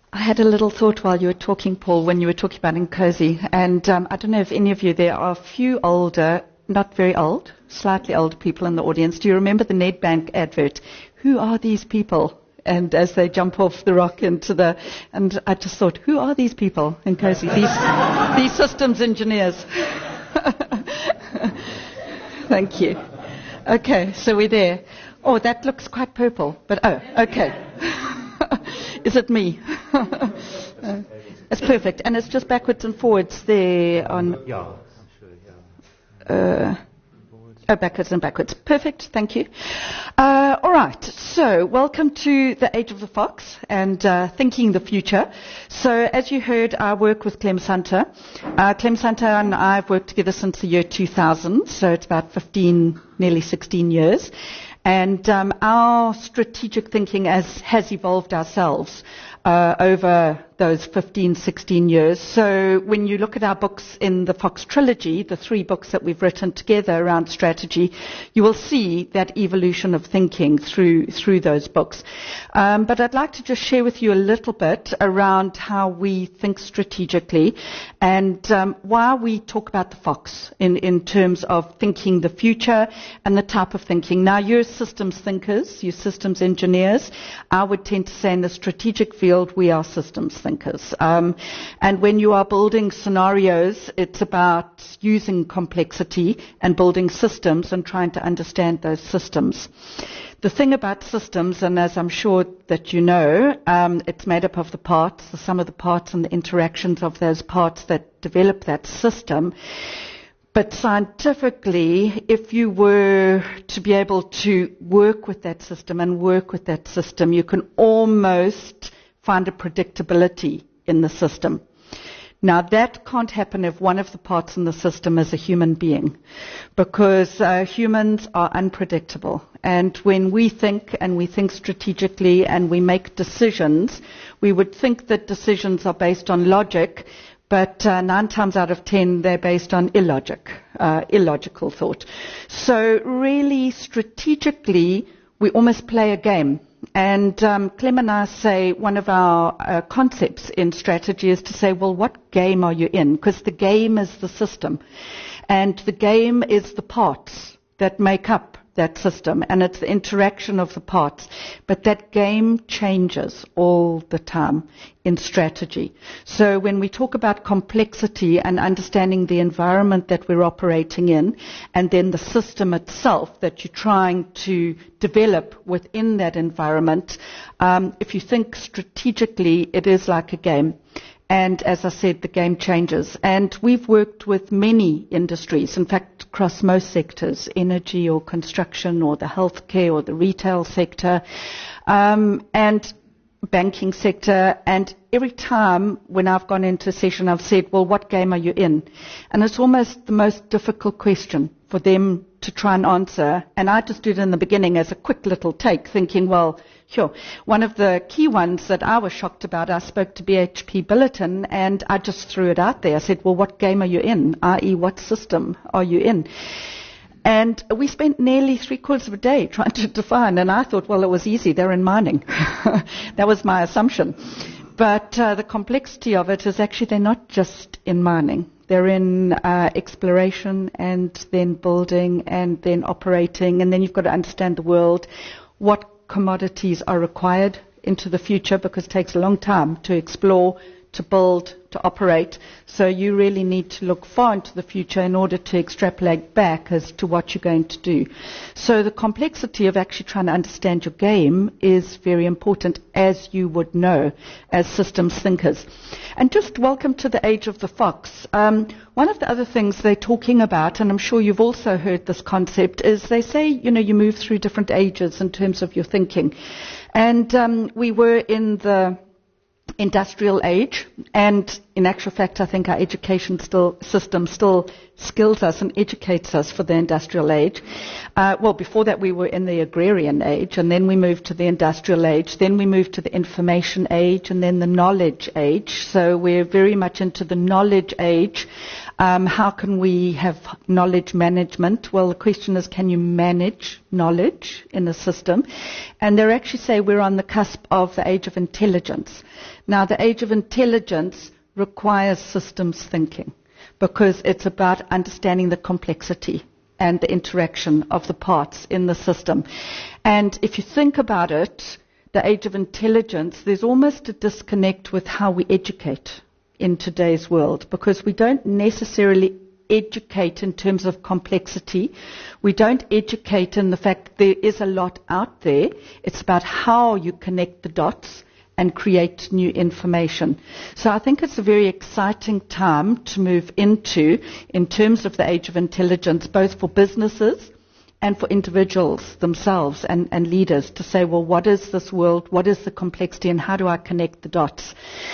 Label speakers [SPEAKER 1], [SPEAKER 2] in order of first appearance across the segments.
[SPEAKER 1] I had a little thought while you were talking, Paul, when you were talking about Nkosi, and I don't know if any of you, there are a few older, not very old, slightly older people in the audience. Do you remember the Nedbank advert? Who are these people? And as they jump off the rock into the, and I just thought, who are these people, Nkosi? These systems engineers. Thank you. Okay, so we're there. Oh, that looks quite purple, but oh, okay. Is it me? It's perfect, and it's just backwards and forwards there on.
[SPEAKER 2] Yeah, I'm sure. Yeah.
[SPEAKER 1] Backwards and backwards. Perfect, thank you. All right, so welcome to the Age of the Fox and Thinking the Future. So as you heard, I work with Clem Sunter. Clem Sunter and I have worked together since the year 2000, so it's about 15, nearly 16 years. And our strategic thinking has evolved ourselves over those 15, 16 years. So when you look at our books in the Fox trilogy, the 3 books that we've written together around strategy, you will see that evolution of thinking through those books. But I'd like to just share with you a little bit around how we think strategically and why we talk about the Fox in terms of thinking the future and the type of thinking. Now, you're systems thinkers, you're systems engineers. I would tend to say in the strategic field, we are systems thinkers. And when you are building scenarios, it's about using complexity and building systems and trying to understand those systems. The thing about systems, and as I'm sure that you know, it's made up of the parts, the sum of the parts and the interactions of those parts that develop that system. But scientifically, if you were to be able to work with that system and work with that system, you can almost find a predictability in the system. Now, that can't happen if one of the parts in the system is a human being, because humans are unpredictable. And when we think, and we think strategically, and we make decisions, we would think that decisions are based on logic, but 9 times out of 10, they're based on illogical thought. So really, strategically, we almost play a game. And Clem and I say one of our concepts in strategy is to say, well, what game are you in? Because the game is the system. And the game is the parts that make up that system. And it's the interaction of the parts. But that game changes all the time in strategy. So when we talk about complexity and understanding the environment that we're operating in, and then the system itself that you're trying to develop within that environment, if you think strategically, it is like a game. And as I said, the game changes. And we've worked with many industries, in fact, across most sectors, energy or construction or the healthcare or the retail sector, and banking sector. And every time when I've gone into a session, I've said, well, what game are you in? And it's almost the most difficult question for them to try and answer. And I just did it in the beginning as a quick little take, thinking, well, sure. One of the key ones that I was shocked about, I spoke to BHP Billiton, and I just threw it out there. I said, well, what game are you in? i.e., what system are you in? And we spent nearly 3/4 of a day trying to define, and I thought, well, it was easy. They're in mining. That was my assumption. But the complexity of it is actually they're not just in mining. They're in exploration and then building and then operating, and then you've got to understand the world, what commodities are required into the future, because it takes a long time to explore, to build, to operate. So you really need to look far into the future in order to extrapolate back as to what you're going to do. So the complexity of actually trying to understand your game is very important, as you would know, as systems thinkers. And just welcome to the Age of the Fox. One of the other things they're talking about, and I'm sure you've also heard this concept, is they say, you know, you move through different ages in terms of your thinking. And we were in the industrial age, and in actual fact, I think our education system still skills us and educates us for the industrial age. Well, before that we were in the agrarian age, and then we moved to the industrial age, then we moved to the information age, and then the knowledge age. So we're very much into the knowledge age. How can we have knowledge management? Well, the question is, can you manage knowledge in a system? And they actually say we're on the cusp of the age of intelligence. Now, the age of intelligence requires systems thinking, because it's about understanding the complexity and the interaction of the parts in the system. And if you think about it, the age of intelligence, there's almost a disconnect with how we educate in today's world, because we don't necessarily educate in terms of complexity. We don't educate in the fact there is a lot out there. It's about how you connect the dots and create new information. So I think it's a very exciting time to move into in terms of the age of intelligence, both for businesses and for individuals themselves and leaders, to say, well, what is this world, what is the complexity, and how do I connect the dots?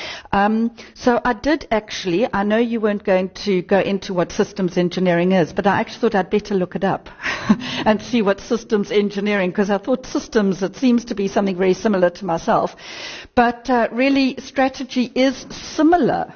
[SPEAKER 1] So I did actually, I know you weren't going to go into what systems engineering is, but I actually thought I'd better look it up and see what systems engineering, because I thought systems, it seems to be something very similar to myself. But really, strategy is similar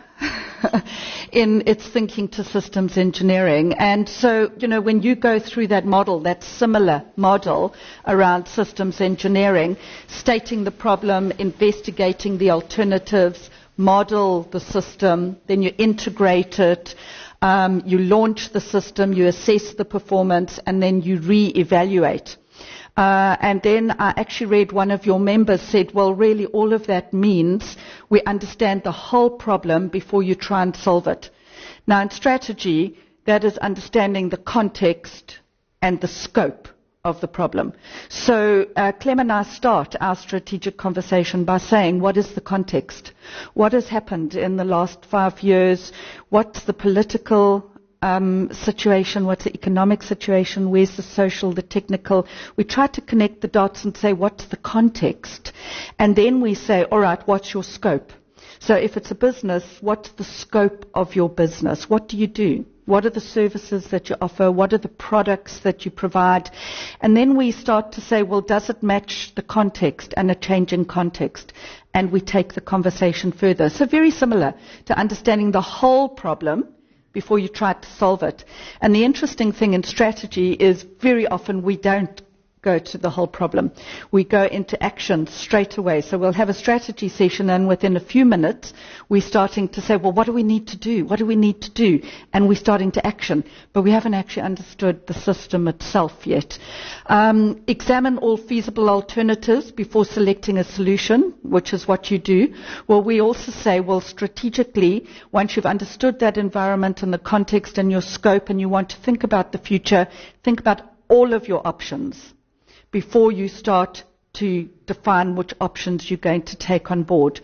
[SPEAKER 1] in its thinking to systems engineering. And so, you know, when you go through that model, that similar model around systems engineering, stating the problem, investigating the alternatives, model the system, then you integrate it, you launch the system, you assess the performance, and then you re-evaluate. And then I actually read one of your members said, well, really all of that means we understand the whole problem before you try and solve it. Now, in strategy, that is understanding the context and the scope of the problem. So Clem and I start our strategic conversation by saying, what is the context? What has happened in the last 5 years? What's the political situation, what's the economic situation, where's the social, the technical. We try to connect the dots and say, what's the context? And then we say, all right, what's your scope? So if it's a business, what's the scope of your business? What do you do? What are the services that you offer? What are the products that you provide? And then we start to say, well, does it match the context and a changing context? And we take the conversation further. So very similar to understanding the whole problem before you try to solve it. And the interesting thing in strategy is very often we don't go to the whole problem. We go into action straight away. So we'll have a strategy session, and within a few minutes we're starting to say, well, what do we need to do? What do we need to do? And we're starting to action. But we haven't actually understood the system itself yet. Examine all feasible alternatives before selecting a solution, which is what you do. Well, we also say, well, strategically, once you've understood that environment and the context and your scope, and you want to think about the future, think about all of your options before you start to define which options you're going to take on board.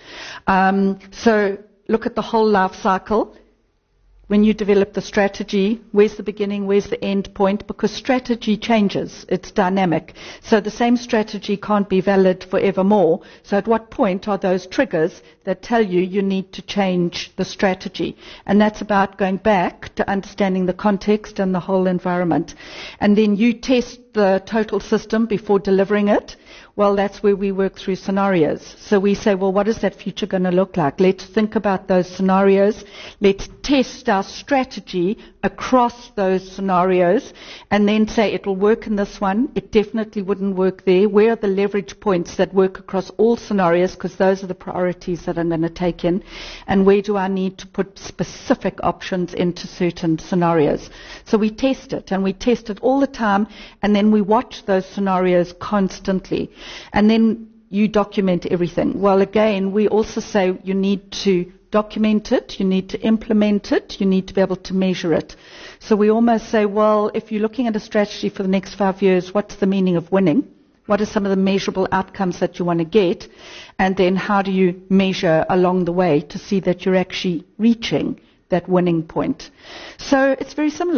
[SPEAKER 1] So look at the whole life cycle. When you develop the strategy, where's the beginning, where's the end point? Because strategy changes. It's dynamic. So the same strategy can't be valid forevermore. So at what point are those triggers that tell you you need to change the strategy? And that's about going back to understanding the context and the whole environment. And then you test the total system before delivering it. Well, that's where we work through scenarios. So we say, well, what is that future going to look like? Let's think about those scenarios. Let's test our strategy across those scenarios and then say it will work in this one. It definitely wouldn't work there. Where are the leverage points that work across all scenarios? Because those are the priorities that I'm going to take in. And where do I need to put specific options into certain scenarios? So we test it, and we test it all the time, and then we watch those scenarios constantly. And then you document everything. Well, again, we also say you need to document it, you need to implement it, you need to be able to measure it. So we almost say, well, if you're looking at a strategy for the next 5 years, what's the meaning of winning? What are some of the measurable outcomes that you want to get? And then how do you measure along the way to see that you're actually reaching that winning point? So it's very similar.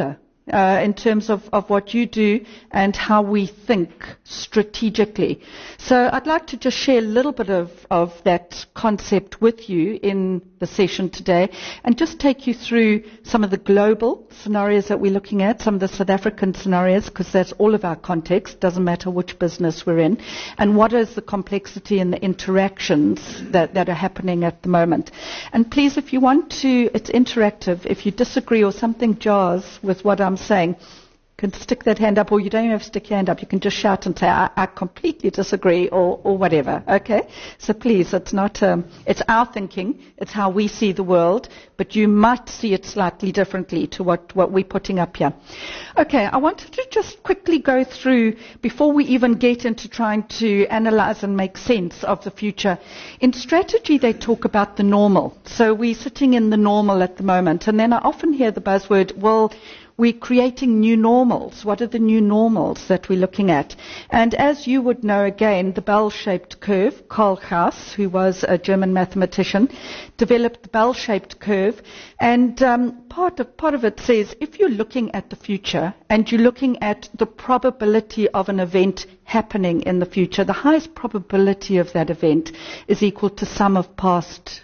[SPEAKER 1] in terms of what you do and how we think strategically. So I'd like to just share a little bit of that concept with you in the session today and just take you through some of the global scenarios that we're looking at, some of the South African scenarios, because that's all of our context, doesn't matter which business we're in, and what is the complexity and the interactions that are happening at the moment. And please, if you want to, it's interactive. If you disagree or something jars with what I'm saying, you can stick that hand up, or you don't even have to stick your hand up. You can just shout and say, I completely disagree, or whatever, okay? So please, it's not, it's our thinking, it's how we see the world, but you might see it slightly differently to what we're putting up here. Okay, I wanted to just quickly go through, before we even get into trying to analyze and make sense of the future. In strategy, they talk about the normal. So we're sitting in the normal at the moment, and then I often hear the buzzword, well, we're creating new normals. What are the new normals that we're looking at? And as you would know, again, the bell-shaped curve, Karl Gauss, who was a German mathematician, developed the bell-shaped curve. And part of it says, if you're looking at the future and you're looking at the probability of an event happening in the future, the highest probability of that event is equal to sum of past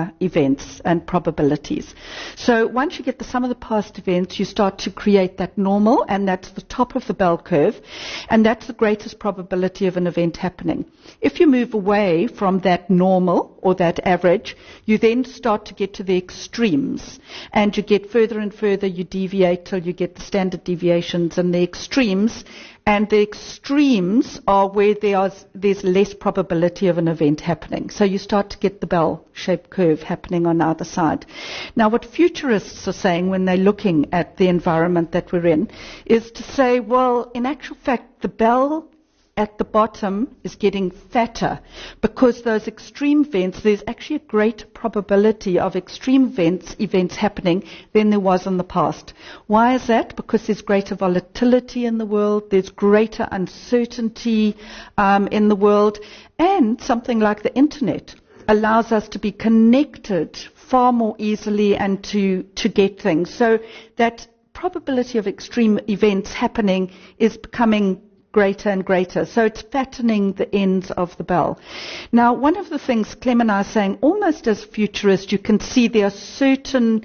[SPEAKER 1] events and probabilities. So once you get the sum of the past events, you start to create that normal, and that's the top of the bell curve, and that's the greatest probability of an event happening. If you move away from that normal or that average, you then start to get to the extremes, and you get further and further, you deviate till you get the standard deviations and the extremes. And the extremes are where there's less probability of an event happening. So you start to get the bell-shaped curve happening on either side. Now, what futurists are saying when they're looking at the environment that we're in is to say, well, in actual fact, the bell at the bottom is getting fatter because those extreme events, there's actually a greater probability of extreme events happening than there was in the past. Why is that? Because there's greater volatility in the world, there's greater uncertainty in the world, and something like the internet allows us to be connected far more easily and to get things. So that probability of extreme events happening is becoming greater and greater. So it's fattening the ends of the bell. Now, one of the things Clem and I are saying, almost as futurists, you can see there are certain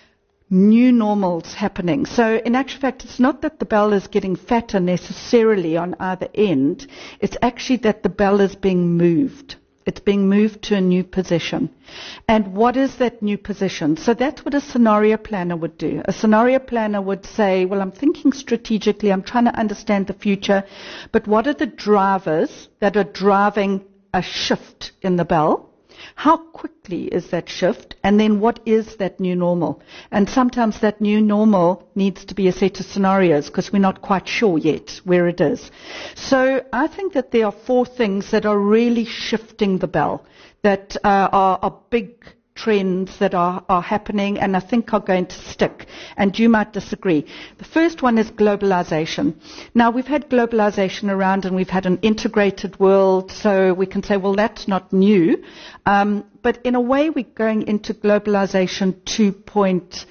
[SPEAKER 1] new normals happening. So in actual fact, it's not that the bell is getting fatter necessarily on either end. It's actually that the bell is being moved. It's being moved to a new position. And what is that new position? So that's what a scenario planner would do. A scenario planner would say, well, I'm thinking strategically, I'm trying to understand the future, but what are the drivers that are driving a shift in the bell? How quickly is that shift? And then what is that new normal? And sometimes that new normal needs to be a set of scenarios because we're not quite sure yet where it is. So I think that there are four things that are really shifting the bell, that are big trends that are happening and I think are going to stick. And you might disagree. The first one is globalization. Now, we've had globalization around and we've had an integrated world, so we can say, well, that's not new. But in a way, we're going into globalization 2.0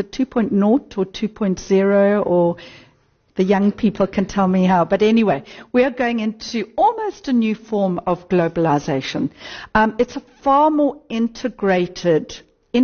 [SPEAKER 1] or 2.0, or the young people can tell me how. But anyway, we are going into almost a new form of globalization. It's a far more integrally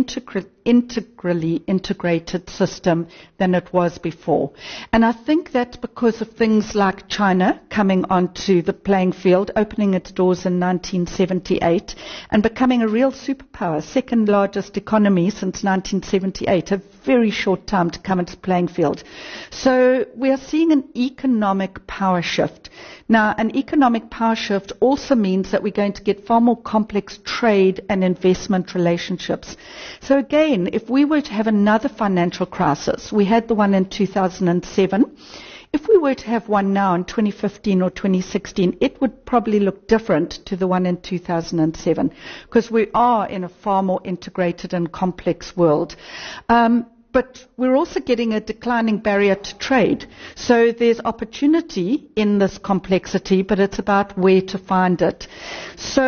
[SPEAKER 1] integrated system than it was before. And I think that's because of things like China coming onto the playing field, opening its doors in 1978 and becoming a real superpower, second largest economy since 1978, a very short time to come into the playing field. So we are seeing an economic power shift. Now, an economic power shift also means that we're going to get far more complex trade and investment relationships. So again, if we were to have another financial crisis, we had the one in 2007. If we were to have one now in 2015 or 2016, it would probably look different to the one in 2007 because we are in a far more integrated and complex world. But we're also getting a declining barrier to trade. So there's opportunity in this complexity, but it's about where to find it. So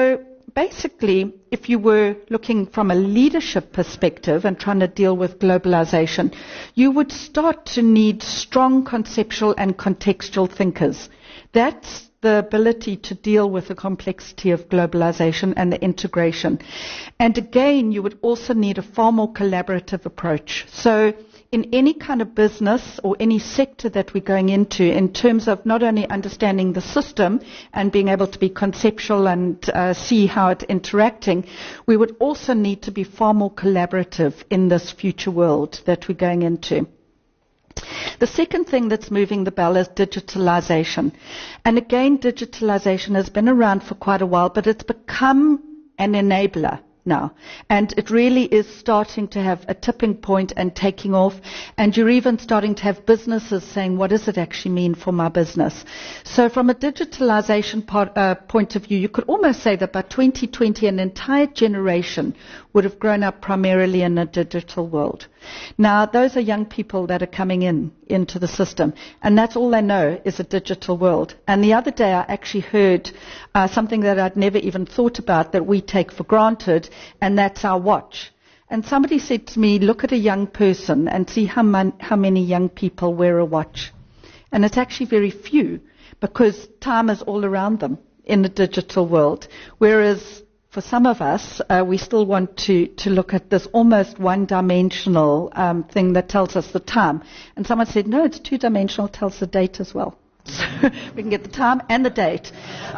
[SPEAKER 1] basically, if you were looking from a leadership perspective and trying to deal with globalization, you would start to need strong conceptual and contextual thinkers. That's the ability to deal with the complexity of globalization and the integration. And again, you would also need a far more collaborative approach. So in any kind of business or any sector that we're going into, in terms of not only understanding the system and being able to be conceptual and see how it's interacting, we would also need to be far more collaborative in this future world that we're going into. The second thing that's moving the bell is digitalization. And again, digitalization has been around for quite a while, but it's become an enabler now. And it really is starting to have a tipping point and taking off. And you're even starting to have businesses saying, what does it actually mean for my business? So from a digitalization point of view, you could almost say that by 2020, an entire generation would have grown up primarily in a digital world. Now, those are young people that are coming into the system, and that's all they know is a digital world. And the other day I actually heard something that I'd never even thought about that we take for granted, and that's our watch. And somebody said to me, look at a young person and see how many young people wear a watch. And it's actually very few, because time is all around them in the digital world. Whereas for some of us, we still want to look at this almost one-dimensional thing that tells us the time. And someone said, no, it's two-dimensional, tells the date as well. So we can get the time and the date.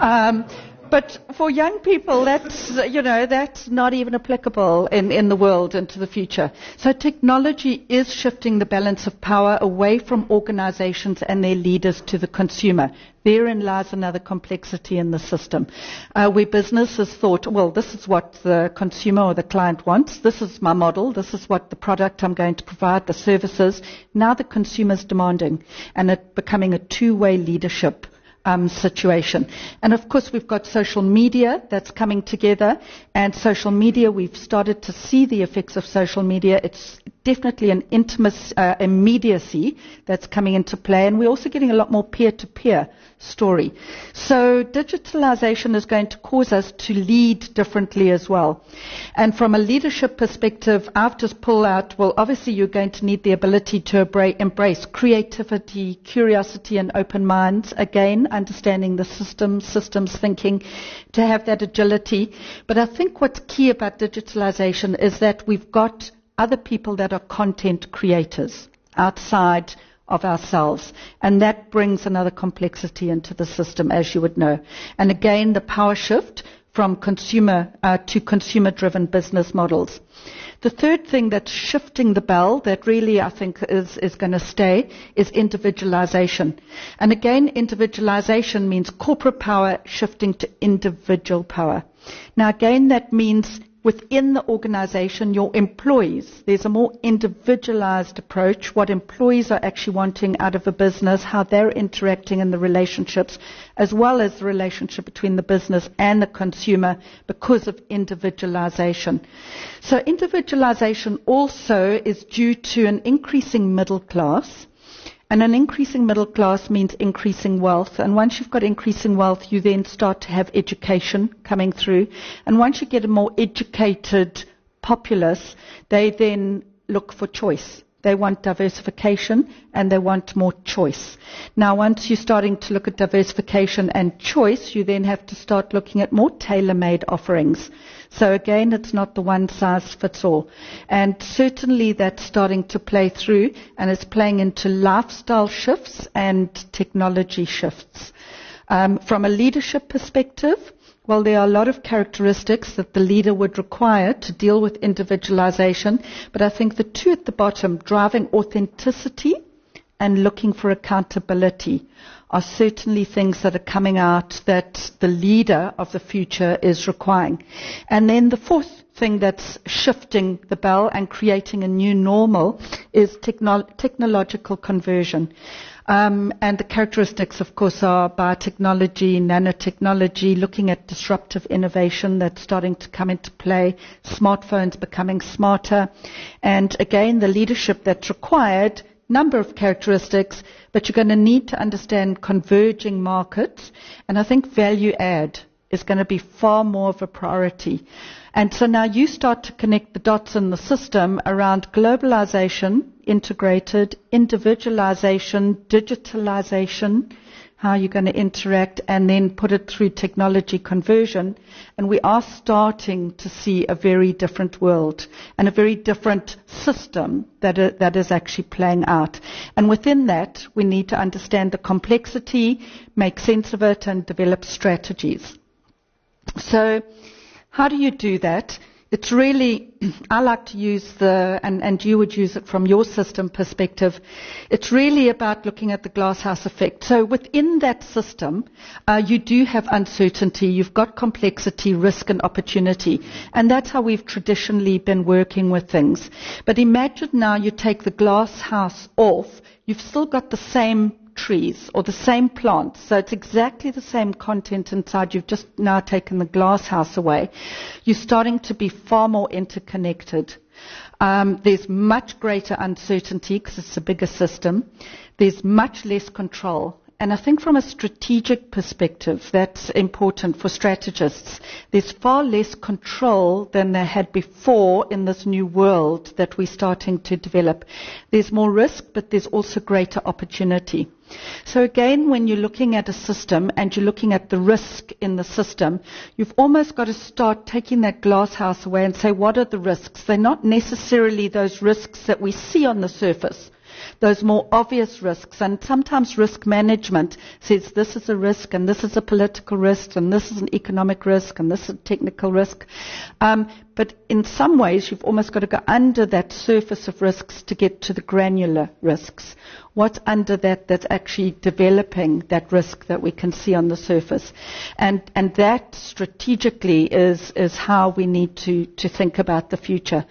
[SPEAKER 1] But for young people, that's not even applicable in the world into the future. So technology is shifting the balance of power away from organizations and their leaders to the consumer. Therein lies another complexity in the system. Where businesses thought, well, this is what the consumer or the client wants. This is my model. This is what the product I'm going to provide, the services. Now the consumer's demanding, and it becoming a two-way leadership situation. And of course we've got social media that's coming together, and social media, we've started to see the effects of social media. It's definitely an immediacy that's coming into play, and we're also getting a lot more peer-to-peer story. So digitalization is going to cause us to lead differently as well. And from a leadership perspective, I've just pulled out, well, obviously you're going to need the ability to embrace creativity, curiosity, and open minds. Again, understanding the systems thinking, to have that agility. But I think what's key about digitalization is that we've got other people that are content creators outside of ourselves. And that brings another complexity into the system, as you would know. And again, the power shift from consumer to consumer-driven business models. The third thing that's shifting the bell that really I think is going to stay is individualization. And again, individualization means corporate power shifting to individual power. Now again, that means within the organization, your employees, there's a more individualized approach, what employees are actually wanting out of a business, how they're interacting in the relationships, as well as the relationship between the business and the consumer because of individualization. So individualization also is due to an increasing middle class. And an increasing middle class means increasing wealth. And once you've got increasing wealth, you then start to have education coming through. And once you get a more educated populace, they then look for choice. They want diversification and they want more choice. Now, once you're starting to look at diversification and choice, you then have to start looking at more tailor-made offerings. So again, it's not the one size fits all. And certainly that's starting to play through, and it's playing into lifestyle shifts and technology shifts. From a leadership perspective, well, there are a lot of characteristics that the leader would require to deal with individualization, but I think the two at the bottom, driving authenticity and looking for accountability, are certainly things that are coming out that the leader of the future is requiring. And then the fourth thing that's shifting the bell and creating a new normal is technological conversion. And the characteristics, of course, are biotechnology, nanotechnology, looking at disruptive innovation that's starting to come into play, smartphones becoming smarter, and again, the leadership that's required, number of characteristics, but you're going to need to understand converging markets, and I think value add is going to be far more of a priority. And so now you start to connect the dots in the system around globalization, integrated, individualization, digitalization, how you're going to interact, and then put it through technology conversion. And we are starting to see a very different world and a very different system that is actually playing out. And within that, we need to understand the complexity, make sense of it, and develop strategies. So how do you do that? It's really, I like to use and you would use it from your system perspective, it's really about looking at the glasshouse effect. So within that system, you do have uncertainty, you've got complexity, risk and opportunity. And that's how we've traditionally been working with things. But imagine now you take the glasshouse off, you've still got the same trees or the same plants, so it's exactly the same content inside. You've just now taken the glass house away. You're starting to be far more interconnected. There's much greater uncertainty because it's a bigger system. There's much less control. And I think from a strategic perspective, that's important for strategists. There's far less control than they had before in this new world that we're starting to develop. There's more risk, but there's also greater opportunity. So again, when you're looking at a system and you're looking at the risk in the system, you've almost got to start taking that glass house away and say, what are the risks? They're not necessarily those risks that we see on the surface, those more obvious risks. And sometimes risk management says this is a risk and this is a political risk and this is an economic risk and this is a technical risk. But in some ways, you've almost got to go under that surface of risks to get to the granular risks. What's under that that's actually developing that risk that we can see on the surface? And that strategically is how we need to think about the future.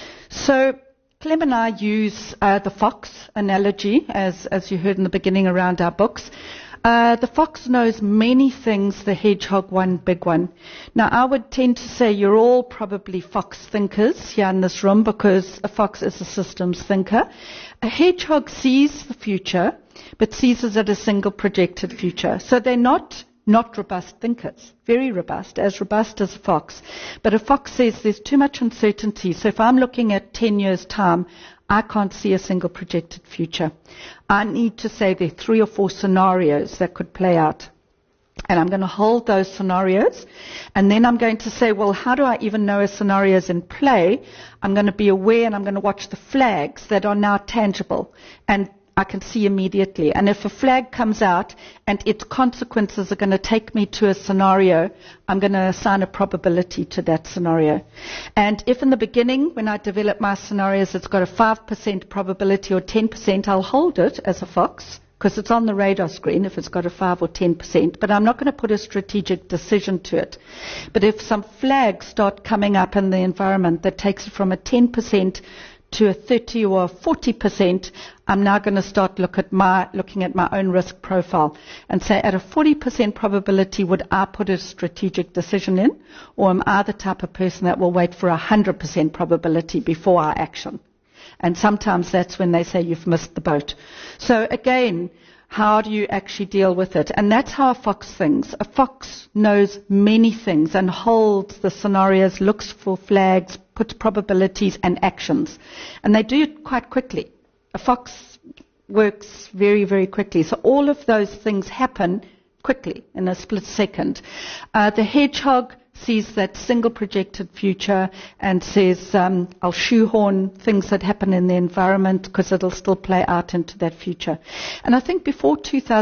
[SPEAKER 1] So Clem and I use the fox analogy, as you heard in the beginning around our books. The fox knows many things, the hedgehog one big one. Now, I would tend to say you're all probably fox thinkers here in this room because a fox is a systems thinker. A hedgehog sees the future, but sees it as a single projected future. So they're not robust thinkers, very robust as a fox. But a fox says there's too much uncertainty. So if I'm looking at 10 years' time, I can't see a single projected future. I need to say there are 3 or 4 scenarios that could play out. And I'm going to hold those scenarios. And then I'm going to say, well, how do I even know a scenario is in play? I'm going to be aware and I'm going to watch the flags that are now tangible. And I can see immediately. And if a flag comes out and its consequences are going to take me to a scenario, I'm going to assign a probability to that scenario. And if in the beginning, when I develop my scenarios, it's got a 5% probability or 10%, I'll hold it as a fox because it's on the radar screen if it's got a 5 or 10%, but I'm not going to put a strategic decision to it. But if some flags start coming up in the environment that takes it from a 10% to a 30 or a 40%, I'm now going to start looking at my own risk profile and say at a 40% probability would I put a strategic decision in, or am I the type of person that will wait for a 100% probability before I action? And sometimes that's when they say you've missed the boat. So again, how do you actually deal with it? And that's how a fox thinks. A fox knows many things and holds the scenarios, looks for flags, puts probabilities and actions. And they do it quite quickly. A fox works very, very quickly. So all of those things happen quickly in a split second. The hedgehog sees that single projected future and says, I'll shoehorn things that happen in the environment because it'll still play out into that future. And I think before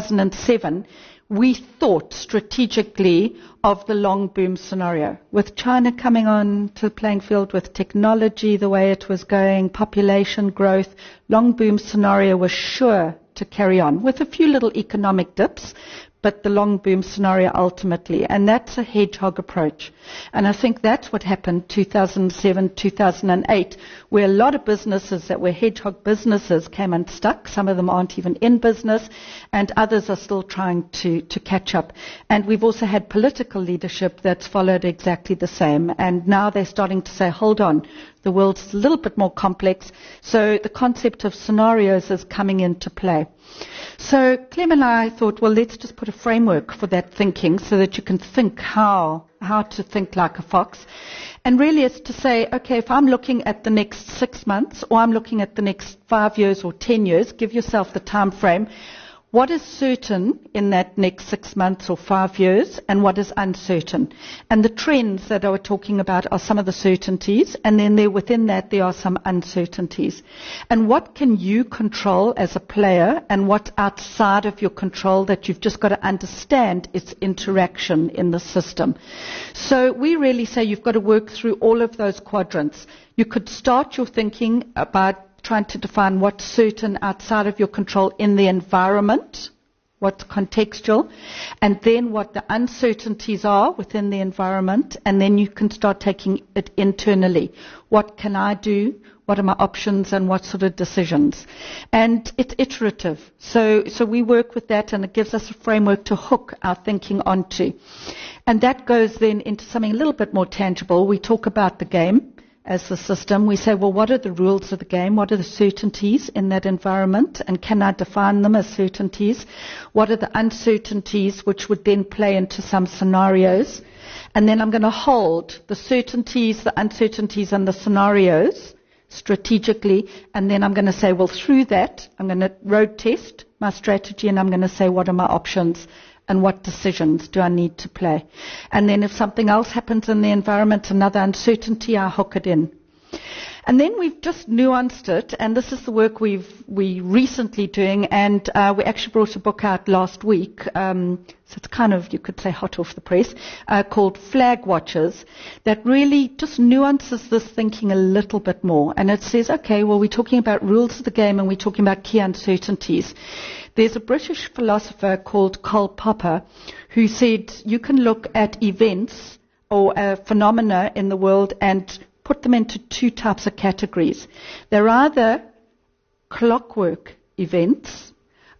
[SPEAKER 1] 2007, we thought strategically of the long boom scenario. With China coming on to the playing field, with technology the way it was going, population growth, long boom scenario was sure to carry on with a few little economic dips, but the long boom scenario ultimately. And that's a hedgehog approach. And I think that's what happened 2007, 2008, where a lot of businesses that were hedgehog businesses came unstuck. Some of them aren't even in business, and others are still trying to catch up. And we've also had political leadership that's followed exactly the same. And now they're starting to say, hold on, the world's a little bit more complex. So the concept of scenarios is coming into play. So Clem and I thought, well, let's just put a framework for that thinking so that you can think how to think like a fox. And really it's to say, okay, if I'm looking at the next 6 months or I'm looking at the next 5 years or 10 years, give yourself the time frame. What is certain in that next 6 months or 5 years, and what is uncertain? And the trends that I was talking about are some of the certainties, and then within that there are some uncertainties. And what can you control as a player, and what's outside of your control that you've just got to understand its interaction in the system. So we really say you've got to work through all of those quadrants. You could start your thinking about trying to define what's certain outside of your control in the environment, what's contextual, and then what the uncertainties are within the environment, and then you can start taking it internally. What can I do? What are my options, and what sort of decisions? And it's iterative. So we work with that, and it gives us a framework to hook our thinking onto. And that goes then into something a little bit more tangible. We talk about the game as the system. We say, well, what are the rules of the game? What are the certainties in that environment? And can I define them as certainties? What are the uncertainties, which would then play into some scenarios? And then I'm going to hold the certainties, the uncertainties, and the scenarios strategically. And then I'm going to say, well, through that, I'm going to road test my strategy, and I'm going to say, what are my options? And what decisions do I need to play? And then if something else happens in the environment, another uncertainty, I hook it in. And then we've just nuanced it, and this is the work we're recently doing, and we actually brought a book out last week, so it's kind of, you could say, hot off the press, called Flag Watchers, that really just nuances this thinking a little bit more. And it says, okay, well, we're talking about rules of the game, and we're talking about key uncertainties. There's a British philosopher called Karl Popper who said you can look at events or phenomena in the world and put them into two types of categories. They're either clockwork events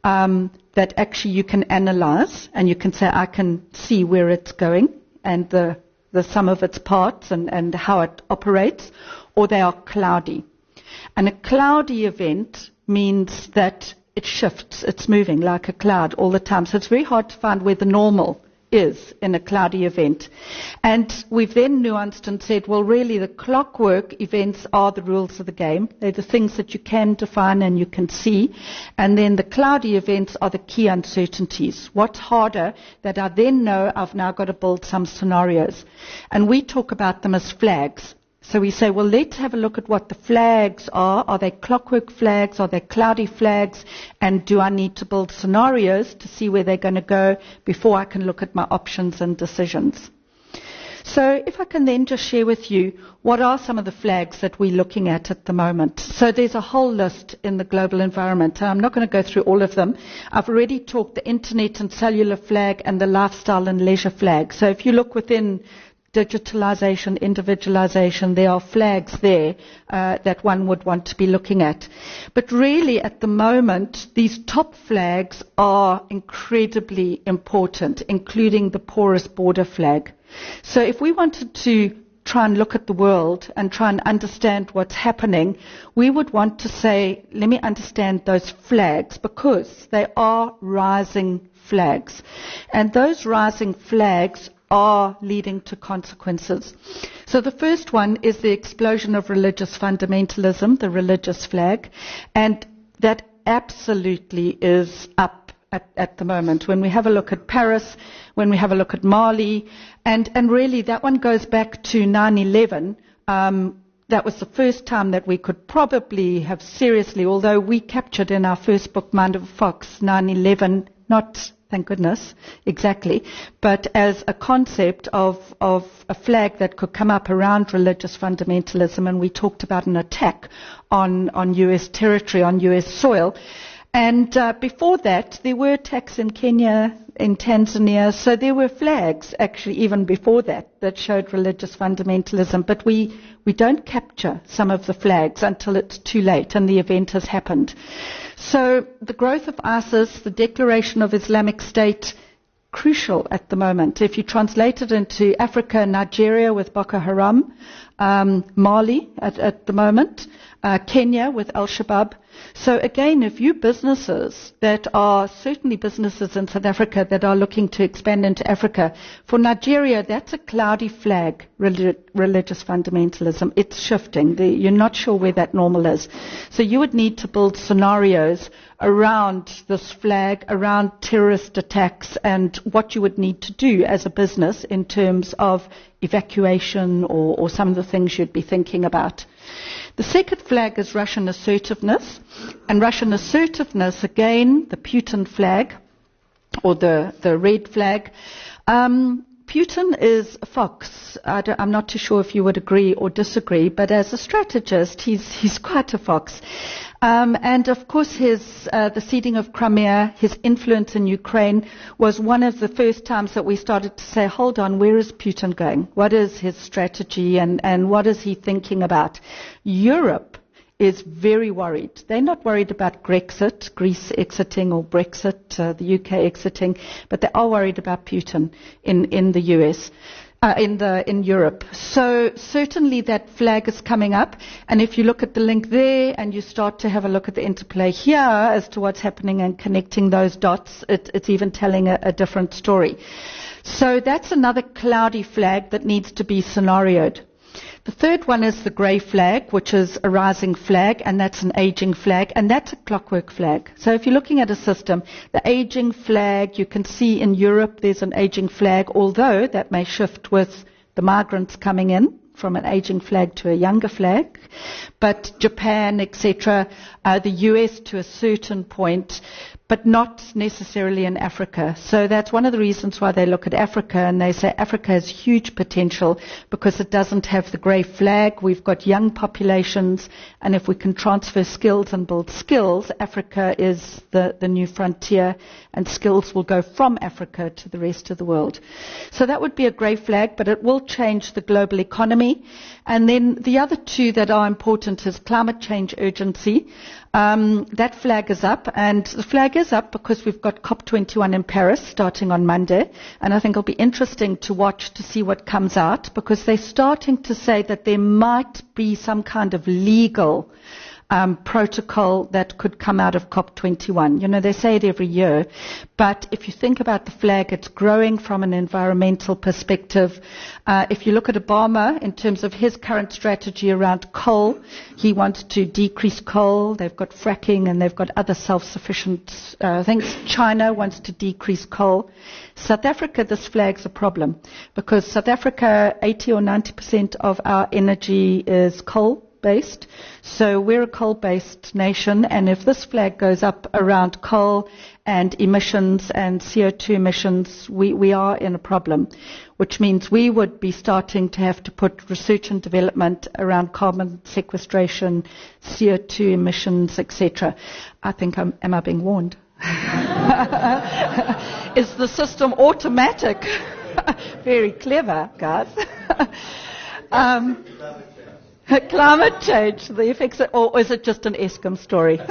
[SPEAKER 1] that actually you can analyze, and you can say, I can see where it's going and the sum of its parts and how it operates, or they are cloudy. And a cloudy event means that it shifts, it's moving like a cloud all the time. So it's very hard to find where the normal is in a cloudy event. And we've then nuanced and said, well, really the clockwork events are the rules of the game. They're the things that you can define and you can see. And then the cloudy events are the key uncertainties. What's harder that I then know I've now got to build some scenarios. And we talk about them as flags. So we say, well, let's have a look at what the flags are. Are they clockwork flags? Are they cloudy flags? And do I need to build scenarios to see where they're going to go before I can look at my options and decisions? So if I can then just share with you, what are some of the flags that we're looking at the moment? So there's a whole list in the global environment. I'm not going to go through all of them. I've already talked the internet and cellular flag and the lifestyle and leisure flag. So if you look within digitalization, individualization, there are flags there that one would want to be looking at. But really, at the moment, these top flags are incredibly important, including the porous border flag. So if we wanted to try and look at the world and try and understand what's happening, we would want to say, let me understand those flags, because they are rising flags. And those rising flags are leading to consequences. So the first one is the explosion of religious fundamentalism, the religious flag, and that absolutely is up at the moment. When we have a look at Paris, when we have a look at Mali, and really that one goes back to 9/11. That was the first time that we could probably have seriously, although we captured in our first book, Mind of a Fox, 9/11, not thank goodness, exactly, but as a concept of a flag that could come up around religious fundamentalism, and we talked about an attack on US territory, on US soil. And before that, there were attacks in Kenya, in Tanzania, so there were flags, actually, even before that showed religious fundamentalism, but we don't capture some of the flags until it's too late and the event has happened. So the growth of ISIS, the declaration of Islamic State, crucial at the moment. If you translate it into Africa, Nigeria with Boko Haram, Mali at the moment, Kenya with Al-Shabaab. So again, if you businesses that are certainly businesses in South Africa that are looking to expand into Africa, for Nigeria, that's a cloudy flag, religious fundamentalism. It's shifting. You're not sure where that normal is. So you would need to build scenarios around this flag, around terrorist attacks, and what you would need to do as a business in terms of evacuation or some of the things you'd be thinking about. The second flag is Russian assertiveness. And Russian assertiveness, again, the Putin flag, or the red flag. Putin is a fox. I'm not too sure if you would agree or disagree, but as a strategist, he's quite a fox. And of course, the ceding of Crimea, his influence in Ukraine, was one of the first times that we started to say, hold on, where is Putin going? What is his strategy and what is he thinking about? Europe is very worried. They're not worried about Grexit, Greece exiting, or Brexit, the UK exiting, but they are worried about Putin in the US. In Europe. So certainly that flag is coming up, and if you look at the link there and you start to have a look at the interplay here as to what's happening and connecting those dots, it's even telling a different story. So that's another cloudy flag that needs to be scenarioed. The third one is the grey flag, which is a rising flag, and that's an aging flag, and that's a clockwork flag. So if you're looking at a system, the aging flag, you can see in Europe there's an aging flag, although that may shift with the migrants coming in from an aging flag to a younger flag. But Japan, etc., the US to a certain point, but not necessarily in Africa. So that's one of the reasons why they look at Africa and they say Africa has huge potential because it doesn't have the grey flag. We've got young populations, and if we can transfer skills and build skills, Africa is the new frontier, and skills will go from Africa to the rest of the world. So that would be a grey flag, but it will change the global economy. And then the other two that are important is climate change urgency. That flag is up, and the flag is up because we've got COP21 in Paris starting on Monday, and I think it'll be interesting to watch to see what comes out, because they're starting to say that there might be some kind of legal protocol that could come out of COP21. You know, they say it every year, but if you think about the flag, it's growing from an environmental perspective. If you look at Obama in terms of his current strategy around coal, he wants to decrease coal. They've got fracking and they've got other self-sufficient things. China wants to decrease coal. South Africa, this flag's a problem because South Africa, 80 or 90% of our energy is coal-based. So we're a coal-based nation, and if this flag goes up around coal and emissions and CO2 emissions, we are in a problem, which means we would be starting to have to put research and development around carbon sequestration, CO2 emissions, etc. I think am I being warned? Is the system automatic? Very clever, guys. Climate change, the effects, or is it just an Eskom story?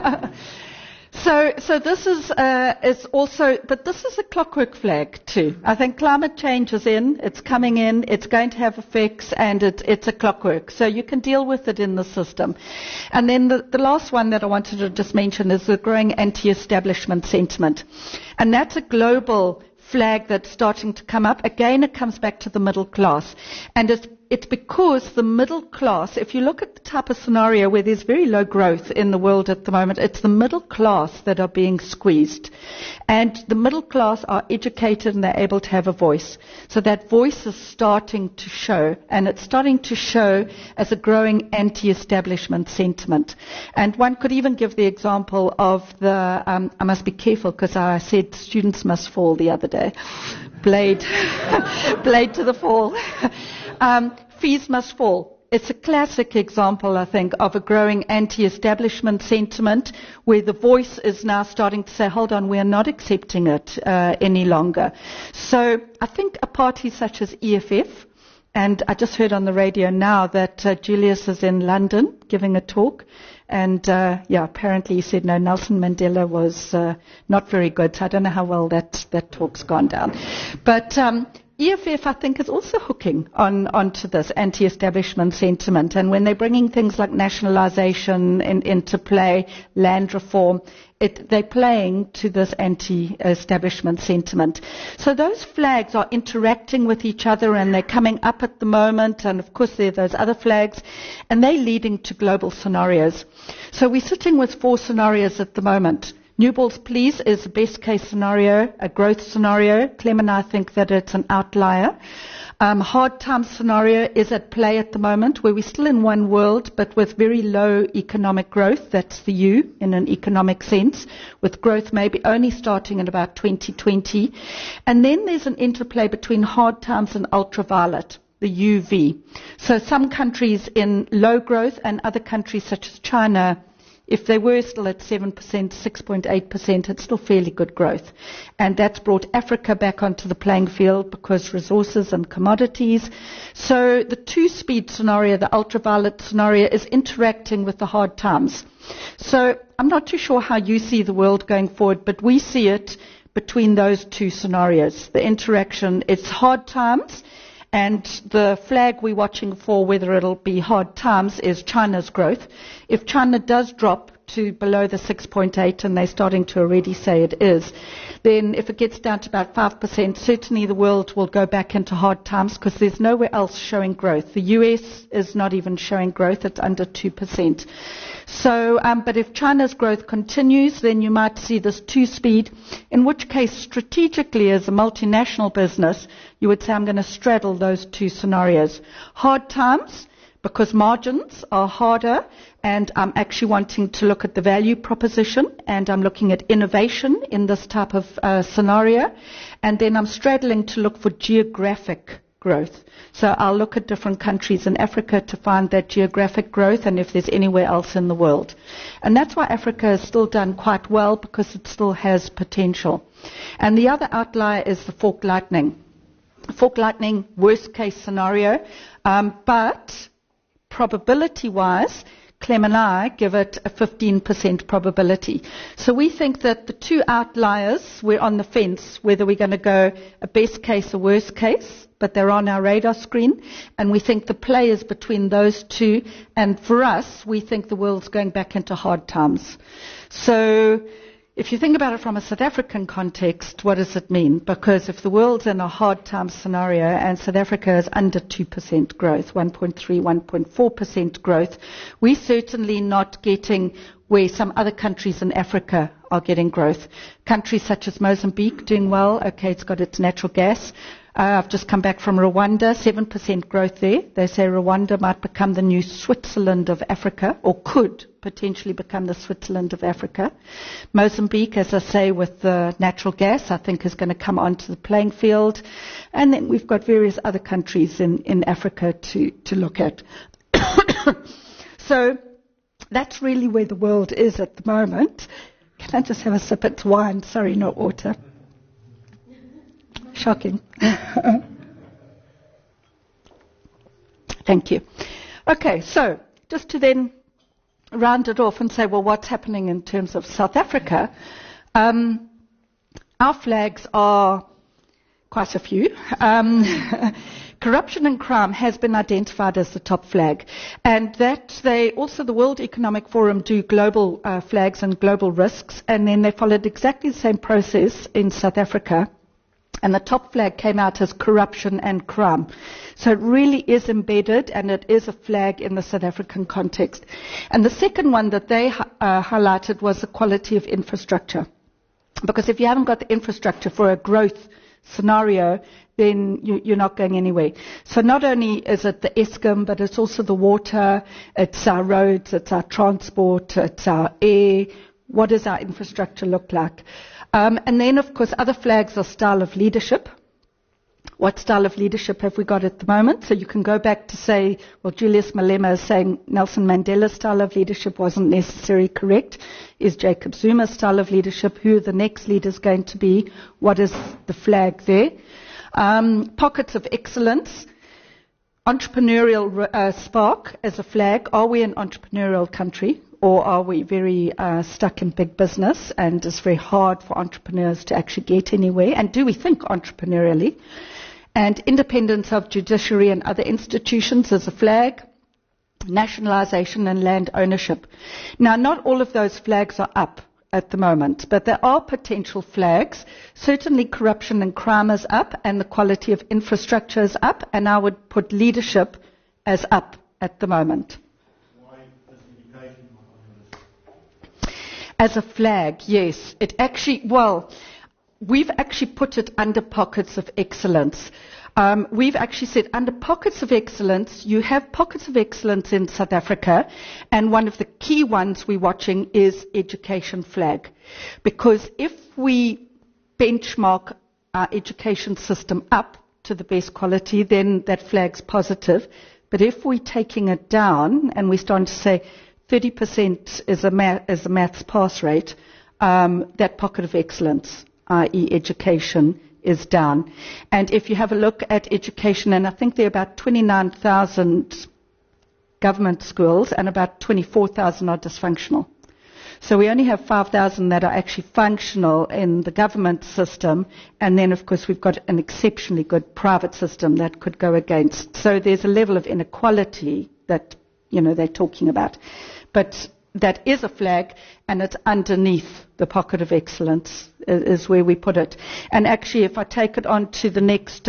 [SPEAKER 1] So this is also, but this is a clockwork flag too. I think climate change is it's coming in, it's going to have effects, and it's a clockwork. So you can deal with it in the system. And then the last one that I wanted to just mention is the growing anti-establishment sentiment. And that's a global flag that's starting to come up. Again, it comes back to the middle class. And it's because the middle class, if you look at the type of scenario where there's very low growth in the world at the moment, it's the middle class that are being squeezed. And the middle class are educated and they're able to have a voice. So that voice is starting to show, and it's starting to show as a growing anti-establishment sentiment. And one could even give the example of I must be careful because I said students must fall the other day. Blade to the fall. Fees must fall. It's a classic example, I think, of a growing anti-establishment sentiment where the voice is now starting to say, hold on, we are not accepting it any longer. So I think a party such as EFF, and I just heard on the radio now that Julius is in London giving a talk, and apparently he said, no, Nelson Mandela was not very good, so I don't know how well that talk's gone down. But EFF, I think, is also hooking onto this anti-establishment sentiment. And when they're bringing things like nationalisation into play, land reform, they're playing to this anti-establishment sentiment. So those flags are interacting with each other, and they're coming up at the moment. And, of course, there are those other flags. And they're leading to global scenarios. So we're sitting with 4 scenarios at the moment. Newballs Please is the best case scenario, a growth scenario. Clem and I think that it's an outlier. Hard times scenario is at play at the moment, where we're still in one world, but with very low economic growth. That's the U in an economic sense, with growth maybe only starting in about 2020. And then there's an interplay between hard times and ultraviolet, the UV. So some countries in low growth and other countries such as China, if they were still at 7%, 6.8%, it's still fairly good growth. And that's brought Africa back onto the playing field because resources and commodities. So the 2-speed scenario, the ultraviolet scenario, is interacting with the hard times. So I'm not too sure how you see the world going forward, but we see it between those 2 scenarios. The interaction, it's hard times. And the flag we're watching for, whether it'll be hard times, is China's growth. If China does drop to below the 6.8, and they're starting to already say it is, then if it gets down to about 5%, certainly the world will go back into hard times because there's nowhere else showing growth. The US is not even showing growth. It's under 2%. So, but if China's growth continues, then you might see this 2-speed, in which case strategically as a multinational business, you would say I'm going to straddle those 2 scenarios. Hard times, because margins are harder, and I'm actually wanting to look at the value proposition, and I'm looking at innovation in this type of scenario, and then I'm straddling to look for geographic growth. So I'll look at different countries in Africa to find that geographic growth and if there's anywhere else in the world. And that's why Africa has still done quite well, because it still has potential. And the other outlier is the fork lightning. Fork lightning, worst case scenario, but probability-wise, Clem and I give it a 15% probability. So we think that the 2 outliers, we're on the fence whether we're going to go a best case or worst case, but they're on our radar screen, and we think the play is between those 2, and for us, we think the world's going back into hard times. So if you think about it from a South African context, what does it mean? Because if the world's in a hard time scenario and South Africa is under 2% growth, 1.3, 1.4% growth, we're certainly not getting where some other countries in Africa are getting growth. Countries such as Mozambique doing well. Okay, it's got its natural gas. I've just come back from Rwanda, 7% growth there. They say Rwanda might become the new Switzerland of Africa, or could potentially become the Switzerland of Africa. Mozambique, as I say, with the natural gas, I think is going to come onto the playing field. And then we've got various other countries in Africa to look at. So that's really where the world is at the moment. Can I just have a sip of wine? Sorry, not water. Shocking. Thank you. Okay, so just to then round it off and say, well, what's happening in terms of South Africa? Our flags are quite a few. Corruption and crime has been identified as the top flag, and that they also, the World Economic Forum, do global flags and global risks, and then they followed exactly the same process in South Africa. And the top flag came out as corruption and crime. So it really is embedded, and it is a flag in the South African context. And the second one that they highlighted was the quality of infrastructure. Because if you haven't got the infrastructure for a growth scenario, then you're not going anywhere. So not only is it the Eskom, but it's also the water, it's our roads, it's our transport, it's our air. What does our infrastructure look like? And then, of course, other flags are style of leadership. What style of leadership have we got at the moment? So you can go back to say, well, Julius Malema is saying Nelson Mandela's style of leadership wasn't necessarily correct. Is Jacob Zuma's style of leadership? Who are the next leaders going to be? What is the flag there? Pockets of excellence. Entrepreneurial spark as a flag. Are we an entrepreneurial country? Or are we very stuck in big business, and it's very hard for entrepreneurs to actually get anywhere? And do we think entrepreneurially? And independence of judiciary and other institutions is a flag. Nationalisation and land ownership. Now, not all of those flags are up at the moment, but there are potential flags. Certainly corruption and crime is up, and the quality of infrastructure is up, and I would put leadership as up at the moment.
[SPEAKER 2] Why is education not on the list?
[SPEAKER 1] As a flag, yes. It actually, well, we've actually put it under pockets of excellence. We've actually said under pockets of excellence, you have pockets of excellence in South Africa, and one of the key ones we're watching is education flag. Because if we benchmark our education system up to the best quality, then that flag's positive. But if we're taking it down and we're starting to say 30% is a maths pass rate, that pocket of excellence, i.e. education, is down. And if you have a look at education, and I think there are about 29,000 government schools and about 24,000 are dysfunctional. So we only have 5,000 that are actually functional in the government system, and then of course we've got an exceptionally good private system that could go against. So there's a level of inequality that, they're talking about. But that is a flag, and it's underneath the pocket of excellence is where we put it. And actually, if I take it on to the next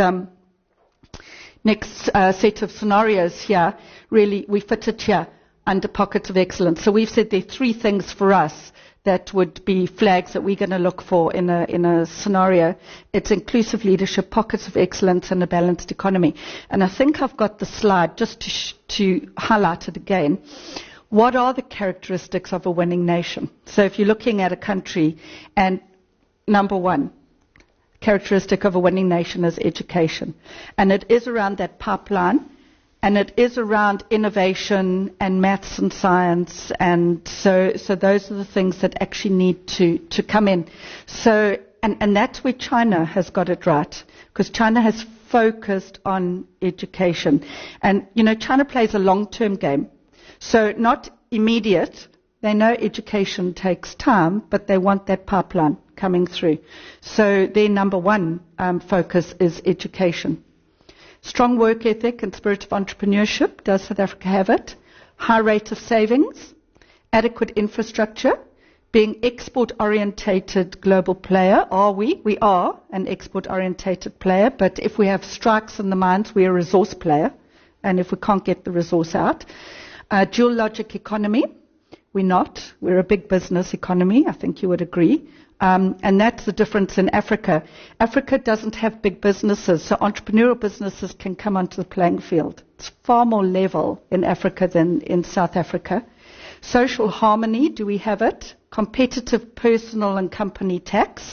[SPEAKER 1] set of scenarios here, really we fit it here under pockets of excellence. So we've said there are three things for us that would be flags that we're going to look for in a scenario. It's inclusive leadership, pockets of excellence, and a balanced economy. And I think I've got the slide just to highlight it again. What are the characteristics of a winning nation? So if you're looking at a country, and number one characteristic of a winning nation is education. And it is around that pipeline, and it is around innovation and maths and science, and so those are the things that actually need to come in. So, and that's where China has got it right, because China has focused on education. And, China plays a long-term game. So not immediate. They know education takes time, but they want that pipeline coming through. So their number one focus is education. Strong work ethic and spirit of entrepreneurship. Does South Africa have it? High rate of savings. Adequate infrastructure. Being export-orientated global player. Are we? We are an export-orientated player, but if we have strikes in the mines, we're a resource player. And if we can't get the resource out. Dual logic economy, we're not. We're a big business economy, I think you would agree. And that's the difference in Africa. Africa doesn't have big businesses, so entrepreneurial businesses can come onto the playing field. It's far more level in Africa than in South Africa. Social harmony, do we have it? Competitive personal and company tax,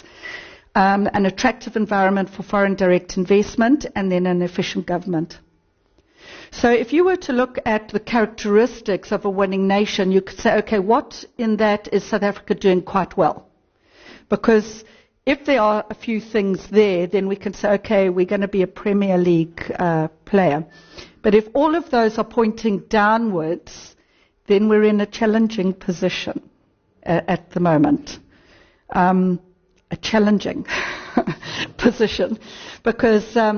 [SPEAKER 1] an attractive environment for foreign direct investment, and then an efficient government. So if you were to look at the characteristics of a winning nation, you could say, okay, what in that is South Africa doing quite well? Because if there are a few things there, then we can say, okay, we're going to be a Premier League player. But if all of those are pointing downwards, then we're in a challenging position at the moment. A challenging position, because there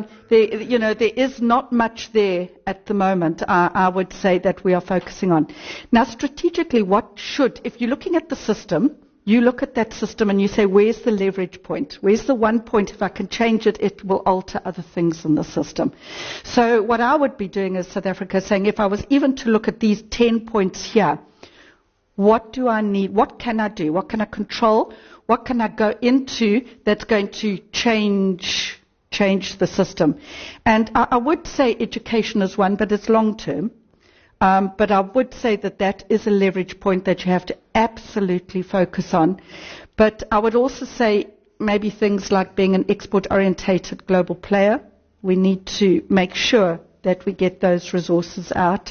[SPEAKER 1] is not much there at the moment, I would say, that we are focusing on. Now, strategically, if you're looking at the system, you look at that system and you say, where's the leverage point? Where's the one point, if I can change it, it will alter other things in the system? So what I would be doing as South Africa, saying, if I was even to look at these 10 points here, what do I need? What can I do? What can I control? What can I go into that's going to change the system? And I would say education is one, but it's long term. But I would say that is a leverage point that you have to absolutely focus on. But I would also say maybe things like being an export-orientated global player. We need to make sure that we get those resources out.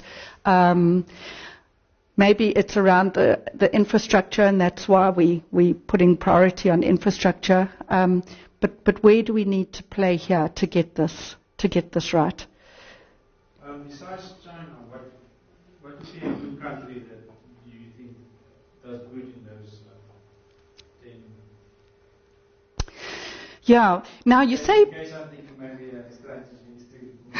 [SPEAKER 1] Maybe it's around the infrastructure, and that's why we're putting priority on infrastructure. But where do we need to play here to get this right?
[SPEAKER 2] Besides China, what would be a good country that you think does good in those 10?
[SPEAKER 1] Yeah. Now you say.
[SPEAKER 2] In case I think maybe a strategy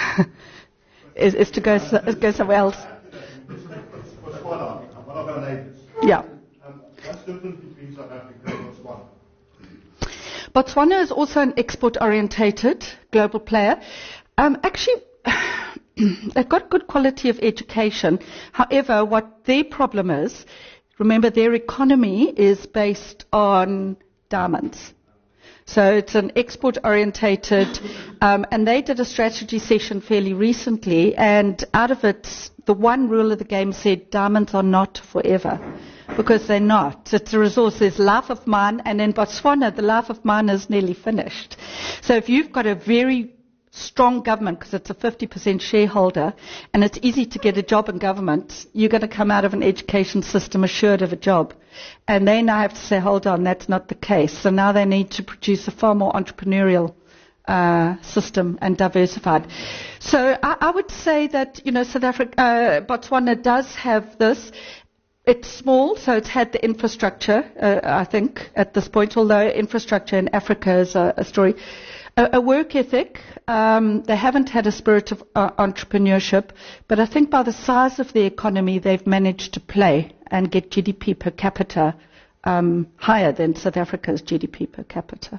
[SPEAKER 1] is to go somewhere else.
[SPEAKER 3] Botswana, one of our neighbours.
[SPEAKER 1] Yeah.
[SPEAKER 3] What's different between South Africa and Botswana?
[SPEAKER 1] Botswana is also an export-orientated global player. Actually, they've got good quality of education. However, what their problem is, remember their economy is based on diamonds. So it's an export-orientated, and they did a strategy session fairly recently, and out of it, the one rule of the game said diamonds are not forever, because they're not. It's a resource. There's life of mine, and in Botswana, the life of mine is nearly finished. So if you've got a very strong government, because it's a 50% shareholder, and it's easy to get a job in government, you're going to come out of an education system assured of a job. And they now have to say, hold on, that's not the case. So now they need to produce a far more entrepreneurial system and diversified. So I would say that, South Africa, Botswana does have this. It's small, so it's had the infrastructure, I think, at this point, although infrastructure in Africa is a story. A work ethic. They haven't had a spirit of entrepreneurship, but I think by the size of the economy, they've managed to play and get GDP per capita higher than South Africa's GDP per capita.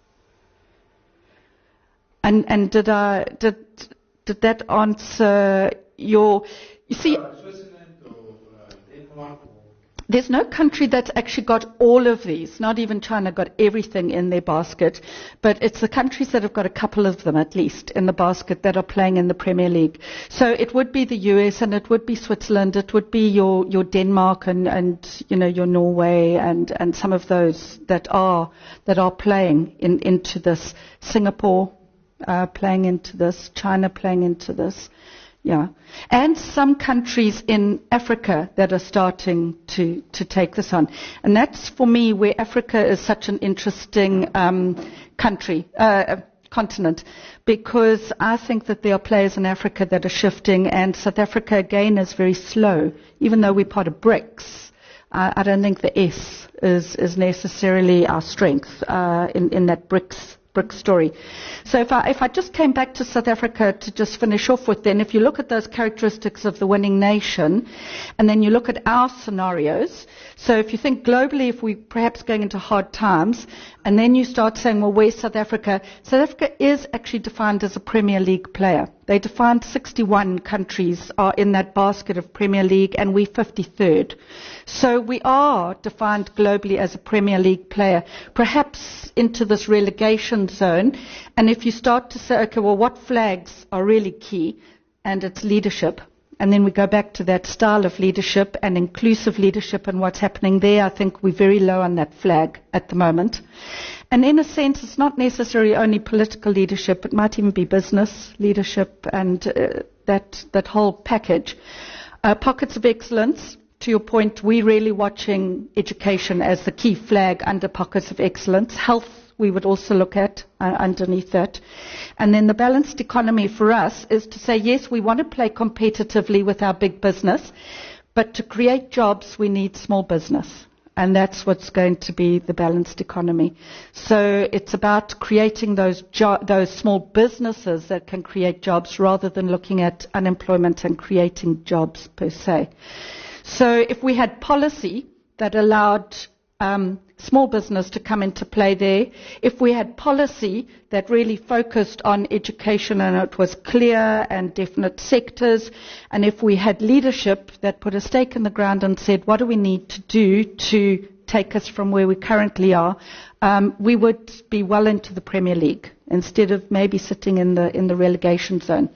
[SPEAKER 1] And did that answer your? You see.
[SPEAKER 2] Switzerland or Denmark or...
[SPEAKER 1] There's no country that's actually got all of these. Not even China got everything in their basket. But it's the countries that have got a couple of them, at least, in the basket that are playing in the Premier League. So it would be the US, and it would be Switzerland. It would be your Denmark and your Norway and some of those that are playing into this. Singapore playing into this. China playing into this. Yeah, and some countries in Africa that are starting to take this on. And that's, for me, where Africa is such an interesting continent, because I think that there are players in Africa that are shifting, and South Africa, again, is very slow. Even though we're part of BRICS, I don't think the S is necessarily our strength in that BRICS story. So if I just came back to South Africa to just finish off with, then if you look at those characteristics of the winning nation, and then you look at our scenarios, so if you think globally, if we're perhaps going into hard times, and then you start saying, well, where's South Africa? South Africa is actually defined as a Premier League player. They defined 61 countries are in that basket of Premier League, and we're 53rd. So we are defined globally as a Premier League player, perhaps into this relegation zone. And if you start to say, okay, well, what flags are really key? And it's leadership. And then we go back to that style of leadership and inclusive leadership and what's happening there. I think we're very low on that flag at the moment. And in a sense, it's not necessarily only political leadership. It might even be business leadership and that whole package. Pockets of excellence. To your point, we're really watching education as the key flag under pockets of excellence. Health, we would also look at underneath that. And then the balanced economy for us is to say, yes, we want to play competitively with our big business, but to create jobs, we need small business. And that's what's going to be the balanced economy. So it's about creating those small businesses that can create jobs rather than looking at unemployment and creating jobs per se. So if we had policy that allowed small business to come into play there, if we had policy that really focused on education and it was clear and definite sectors, and if we had leadership that put a stake in the ground and said, what do we need to do to take us from where we currently are, we would be well into the Premier League instead of maybe sitting in the relegation zone.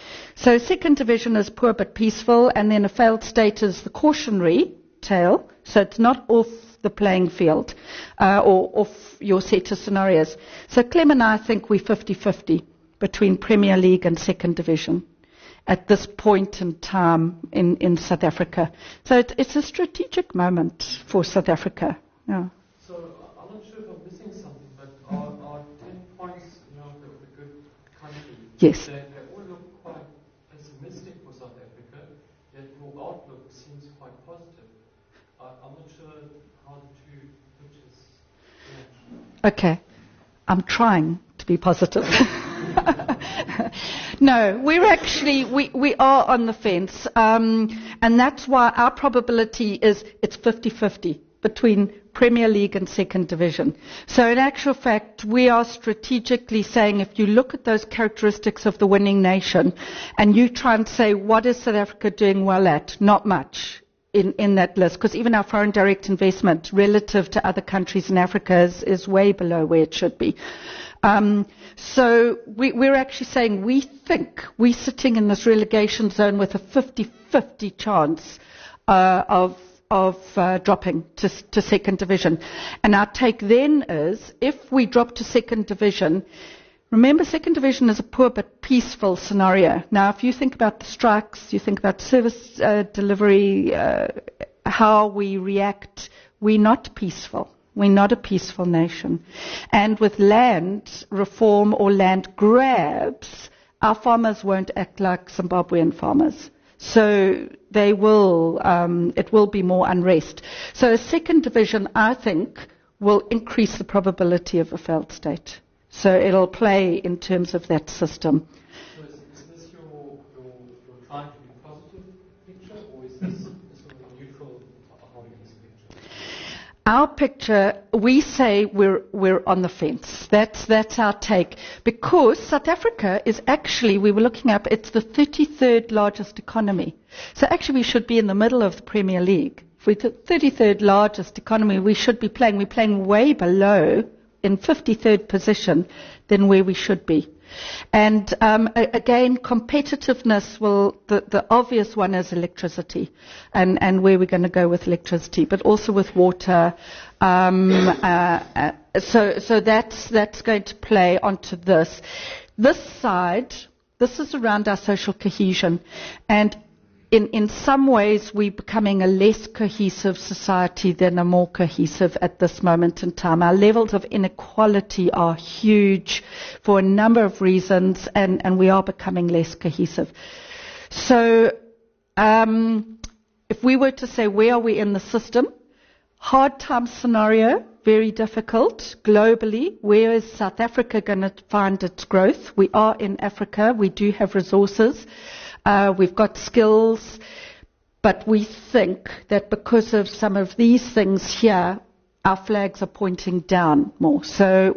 [SPEAKER 1] So second division is poor but peaceful, and then a failed state is the cautionary tale. So it's not off the playing field or off your set of scenarios. So Clem and I think we're 50-50 between Premier League and second division at this point in time in South Africa. So it's a strategic moment for South Africa. Yeah.
[SPEAKER 4] So I'm not sure if I'm missing something, but are 10 points, the good country?
[SPEAKER 1] Yes.
[SPEAKER 4] They all look quite pessimistic for South Africa, yet your outlook seems quite positive. I'm not sure how the two pictures match.
[SPEAKER 1] Okay. I'm trying to be positive. No, we are on the fence, and that's why our probability is it's 50-50 between Premier League and Second Division. So in actual fact, we are strategically saying if you look at those characteristics of the winning nation and you try and say what is South Africa doing well at, not much in that list, because even our foreign direct investment relative to other countries in Africa is way below where it should be. So we're actually saying we think we're sitting in this relegation zone with a 50-50 chance of dropping to Second Division. And our take then is, if we drop to Second Division, remember Second Division is a poor but peaceful scenario. Now, if you think about the strikes, you think about service delivery, how we react, we're not peaceful. We're not a peaceful nation. And with land reform or land grabs, our farmers won't act like Zimbabwean farmers. So they will, it will be more unrest. So a Second Division, I think, will increase the probability of a failed state. So it'll play in terms of that system.
[SPEAKER 4] So is this your trying to be positive picture, or is this sort of a neutral harmonious picture?
[SPEAKER 1] Our picture, we say we're on the fence. That's our take. Because South Africa is actually, we were looking up, it's the 33rd largest economy. So actually we should be in the middle of the Premier League. If we're the 33rd largest economy, we should be playing. We're playing way below, in 53rd position, than where we should be. And again, competitiveness will, the obvious one is electricity, and where we're going to go with electricity, but also with water. So that's going to play onto this. This side, this is around our social cohesion, and in some ways we're becoming a less cohesive society than a more cohesive at this moment in time. Our levels of inequality are huge for a number of reasons, and we are becoming less cohesive. So if we were to say where are we in the system, hard time scenario, very difficult globally. Where is South Africa going to find its growth? We are in Africa. We do have resources. We've got skills, but we think that because of some of these things here, our flags are pointing down more. So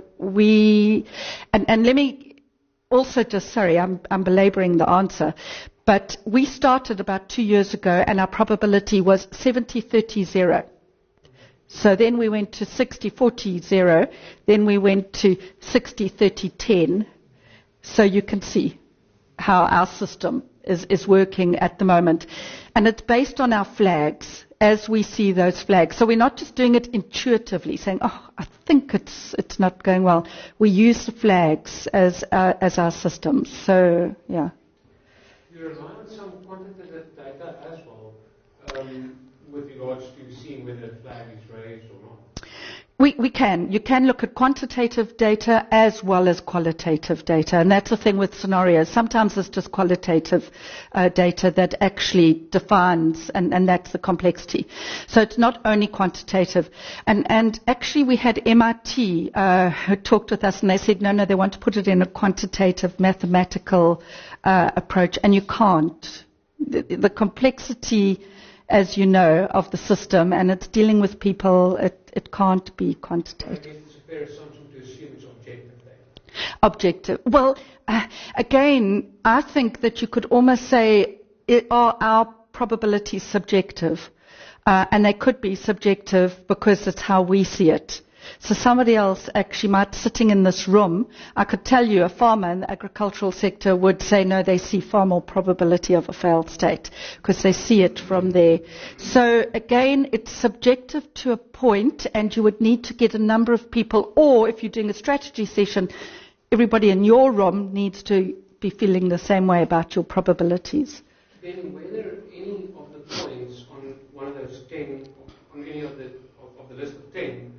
[SPEAKER 1] and let me also just, sorry, I'm belaboring the answer, but we started about 2 years ago and our probability was 70-30-0. So then we went to 60-40-0, then we went to 60-30-10. So you can see how our system is working at the moment. And it's based on our flags as we see those flags. So we're not just doing it intuitively, saying, oh, I think it's not going well. We use the flags as our systems. So, yeah.
[SPEAKER 5] You rely on some quantitative data as well with regards to seeing whether a flag is raised or not.
[SPEAKER 1] We can. You can look at quantitative data as well as qualitative data, and that's the thing with scenarios. Sometimes it's just qualitative data that actually defines, and that's the complexity. So it's not only quantitative. And actually we had MIT who talked with us, and they said, no, they want to put it in a quantitative mathematical approach, and you can't. The complexity, as you know, of the system, and it's dealing with people, it can't be quantitative.
[SPEAKER 5] I guess it's a fair assumption to assume it's objective data.
[SPEAKER 1] Objective. Well, again, I think that you could almost say, are our probabilities subjective? And they could be subjective because it's how we see it. So somebody else actually might, sitting in this room, I could tell you a farmer in the agricultural sector would say, no, they see far more probability of a failed state because they see it from there. So again, it's subjective to a point, and you would need to get a number of people, or if you're doing a strategy session, everybody in your room needs to be feeling the same way about your probabilities.
[SPEAKER 5] Then whether any of the points on one of those 10, on any of the list of 10,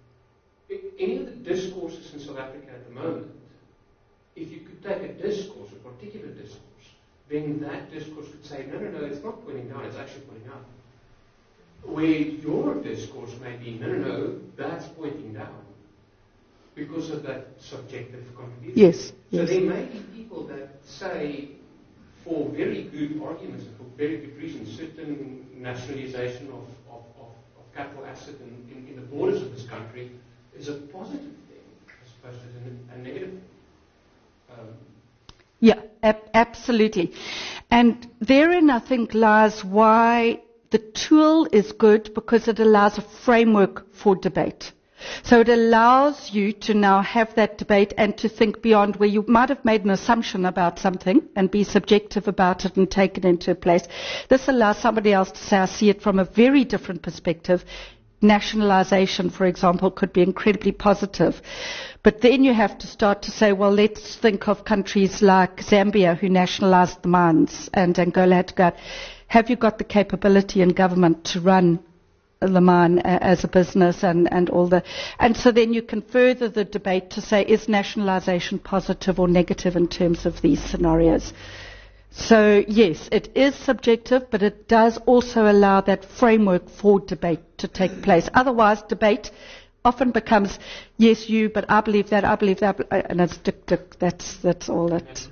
[SPEAKER 5] any of the discourses in South Africa at the moment, if you could take a discourse, a particular discourse, then that discourse could say, no, it's not pointing down, it's actually pointing up. Where your discourse may be, no, that's pointing down. because of that subjective contribution.
[SPEAKER 1] Yes.
[SPEAKER 5] So
[SPEAKER 1] Yes.
[SPEAKER 5] there may be people that say, for very good arguments and for very good reasons, certain nationalization of capital asset in the borders of this country is a positive thing as opposed to a negative thing.
[SPEAKER 1] Yeah, absolutely. And therein, I think, lies why the tool is good, because it allows a framework for debate. So it allows you to now have that debate and to think beyond where you might have made an assumption about something and be subjective about it and take it into a place. This allows somebody else to say, I see it from a very different perspective. Nationalization, for example, could be incredibly positive. But then you have to start to say, well, let's think of countries like Zambia, who nationalized the mines, and Angola had to go out. Have you got the capability in government to run the mine as a business and all the... And so then you can further the debate to say, is nationalization positive or negative in terms of these scenarios? So, yes, it is subjective, but it does also allow that framework for debate to take place. Otherwise, debate often becomes, yes, you, but I believe that, and it's tick, that's all it...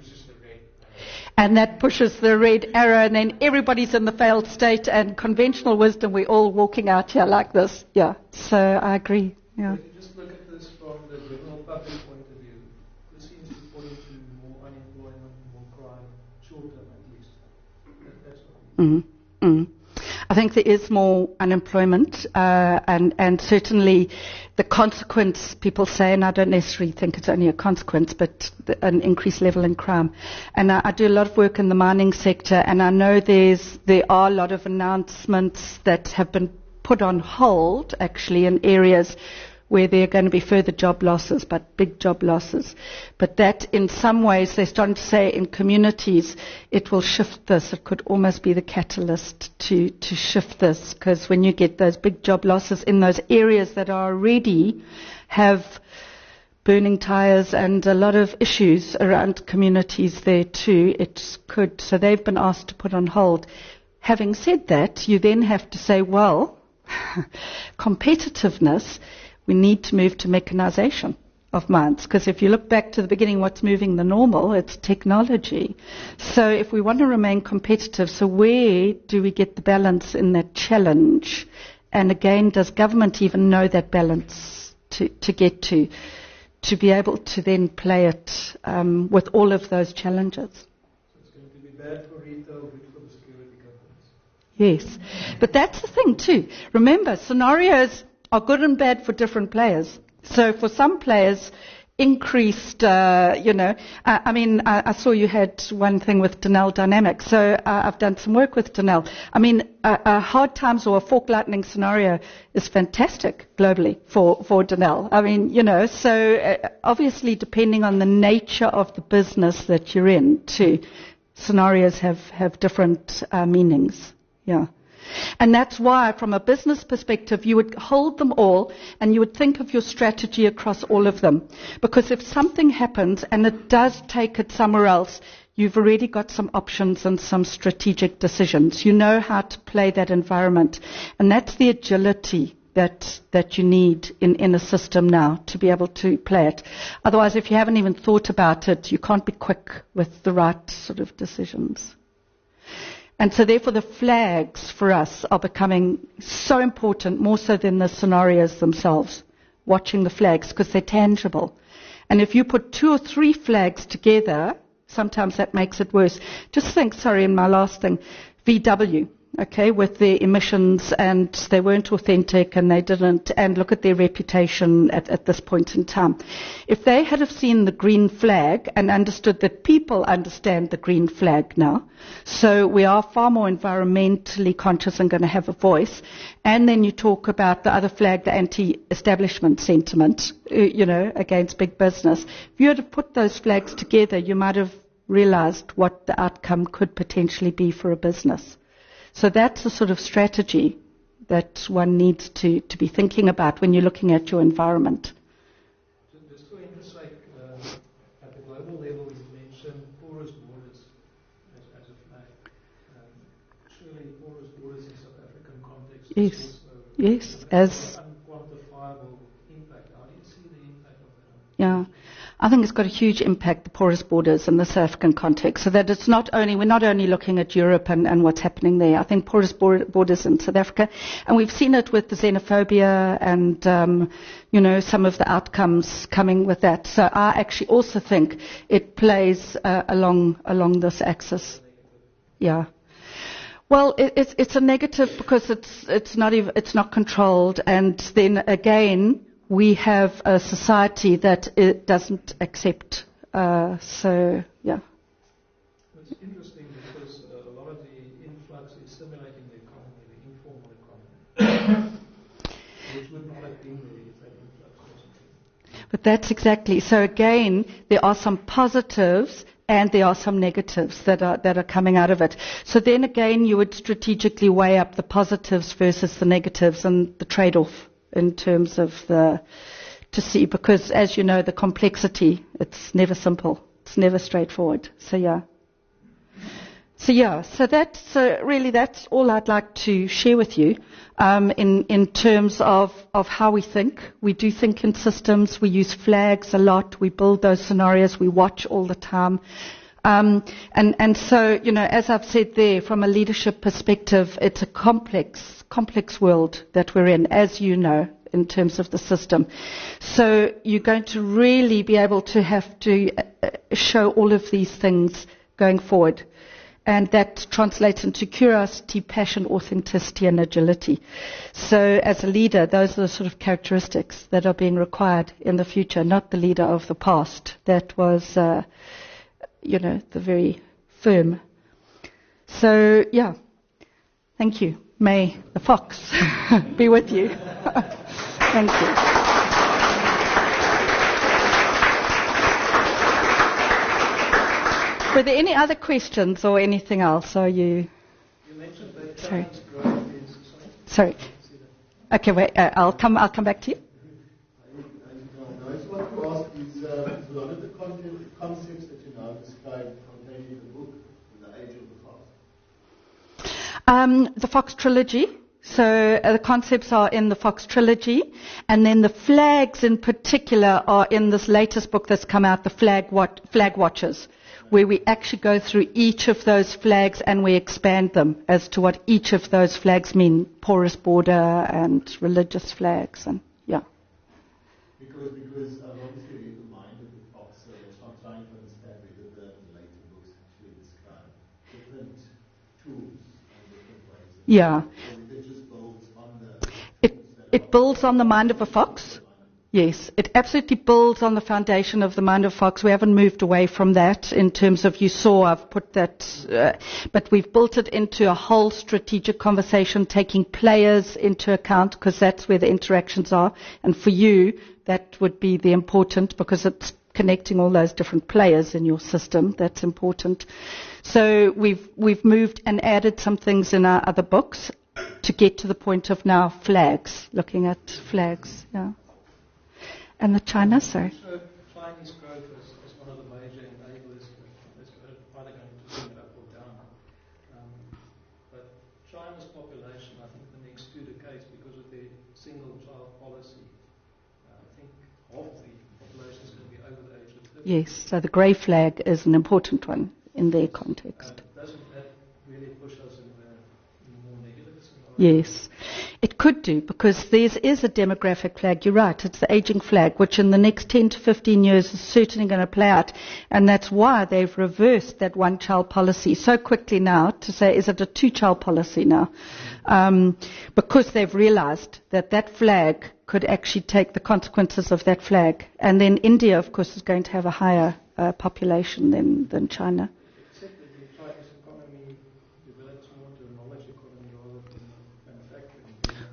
[SPEAKER 1] And that pushes the red arrow, and then everybody's in the failed state, and conventional wisdom, we're all walking out here like this. Yeah, so I agree. Yeah.
[SPEAKER 6] If you just look at this from the general public point of view, this seems to point to more unemployment, more crime, short term at least. That's what
[SPEAKER 1] I think there is more unemployment, and certainly the consequence, people say, and I don't necessarily think it's only a consequence, but an increased level in crime. And I do a lot of work in the mining sector, and I know there are a lot of announcements that have been put on hold, actually, in areas where there are going to be further job losses, but big job losses. But that, in some ways, they're starting to say in communities, it will shift this. It could almost be the catalyst to shift this, because when you get those big job losses in those areas that are already have burning tires and a lot of issues around communities there too, it could. So they've been asked to put on hold. Having said that, you then have to say, well, competitiveness, we need to move to mechanization of mines, because if you look back to the beginning, what's moving the normal? It's technology. So if we want to remain competitive, so where do we get the balance in that challenge? And again, does government even know that balance to get to be able to then play it with all of those challenges?
[SPEAKER 6] So it's going to be bad for retail, good for the security companies.
[SPEAKER 1] Yes. But that's the thing too. Remember, scenarios are good and bad for different players. So for some players, increased, I saw you had one thing with Denel Dynamics. So I've done some work with Denel. I mean, hard times or a fork lightning scenario is fantastic globally for Denel. I mean, so obviously depending on the nature of the business that you're in too, scenarios have different meanings. Yeah. And that's why, from a business perspective, you would hold them all and you would think of your strategy across all of them. Because if something happens and it does take it somewhere else, you've already got some options and some strategic decisions. You know how to play that environment. And that's the agility that you need in a system now to be able to play it. Otherwise, if you haven't even thought about it, you can't be quick with the right sort of decisions. And so therefore the flags for us are becoming so important, more so than the scenarios themselves, watching the flags, because they're tangible. And if you put 2 or 3 flags together, sometimes that makes it worse. Just think, in my last thing, VW, okay, with their emissions, and they weren't authentic and they didn't, and look at their reputation at this point in time. If they had have seen the green flag and understood that people understand the green flag now, so we are far more environmentally conscious and going to have a voice, and then you talk about the other flag, the anti-establishment sentiment, against big business. If you had to put those flags together, you might have realized what the outcome could potentially be for a business. So that's the sort of strategy that one needs to be thinking about when you're looking at your environment.
[SPEAKER 6] Just for interest sake, at the global level, you mentioned porous borders as a flag. Surely porous borders in South African context
[SPEAKER 1] Yes.
[SPEAKER 6] is also
[SPEAKER 1] Yes, as
[SPEAKER 6] unquantifiable impact. How do you see the impact of that on
[SPEAKER 1] I think it's got a huge impact, the porous borders in the South African context, so that it's not only, we're not only looking at Europe and what's happening there. I think porous borders in South Africa, and we've seen it with the xenophobia and, some of the outcomes coming with that. So I actually also think it plays along this axis. Yeah. Well, it's a negative because it's not controlled, and then again, we have a society that it doesn't accept. So, yeah.
[SPEAKER 6] It's interesting because a lot of the influx is stimulating the economy, the informal economy, which would not have been there if that influx wasn't there.
[SPEAKER 1] But that's exactly. So again, there are some positives and there are some negatives that are coming out of it. So then again, you would strategically weigh up the positives versus the negatives and the trade-off in terms of to see, because as you know, the complexity, it's never simple. It's never straightforward. So really that's all I'd like to share with you in terms of how we think. We do think in systems. We use flags a lot. We build those scenarios. We watch all the time. And so, as I've said there, from a leadership perspective, it's a complex world that we're in, as you know, in terms of the system. So you're going to really be able to have to show all of these things going forward. And that translates into curiosity, passion, authenticity, and agility. So as a leader, those are the sort of characteristics that are being required in the future, not the leader of the past. That was, the very firm. So, yeah. Thank you. May the fox be with you. Thank you. Were there any other questions or anything else? Are you?
[SPEAKER 6] You mentioned that
[SPEAKER 1] Sorry.
[SPEAKER 6] China's growth is.
[SPEAKER 1] Sorry. Okay, wait. I'll come back to you.
[SPEAKER 3] I just want to ask is a lot of the concepts that you now described contained in the book, The Age of the Fox?
[SPEAKER 1] The Fox trilogy. So the concepts are in the Fox trilogy, and then the flags in particular are in this latest book that's come out, the Flag Watchers, where we actually go through each of those flags and we expand them as to what each of those flags mean, porous border and religious flags, and yeah.
[SPEAKER 3] Because I've obviously read the mind of the fox, so it's not trying to understand whether the later books actually describe different tools and different ways.
[SPEAKER 1] Yeah.
[SPEAKER 3] It just builds on the...
[SPEAKER 1] It builds on the mind of a fox. Yes, it absolutely builds on the foundation of the mind of fox. We haven't moved away from that in terms of, you saw, I've put that, but we've built it into a whole strategic conversation, taking players into account, because that's where the interactions are. And for you, that would be the important, because it's connecting all those different players in your system. That's important. So we've moved and added some things in our other books to get to the point of now flags, looking at flags, yeah. And the China, sorry.
[SPEAKER 6] So Chinese growth is one of the major enablers. It's either going to bring it up or down. But China's population, I think the next 2 decades, because of their single-child policy, I think half the population is going to be over the age of 30.
[SPEAKER 1] Yes, so the grey flag is an important one in their context.
[SPEAKER 6] Doesn't that really push us in the more negative scenario?
[SPEAKER 1] Yes, it could do, because there is a demographic flag. You're right, it's the aging flag, which in the next 10 to 15 years is certainly going to play out. And that's why they've reversed that one-child policy so quickly now to say, is it a two-child policy now? Because they've realized that flag could actually take the consequences of that flag. And then India, of course, is going to have a higher population than China.
[SPEAKER 6] Except that the Chinese economy develops more to a knowledge economy rather than manufacturing.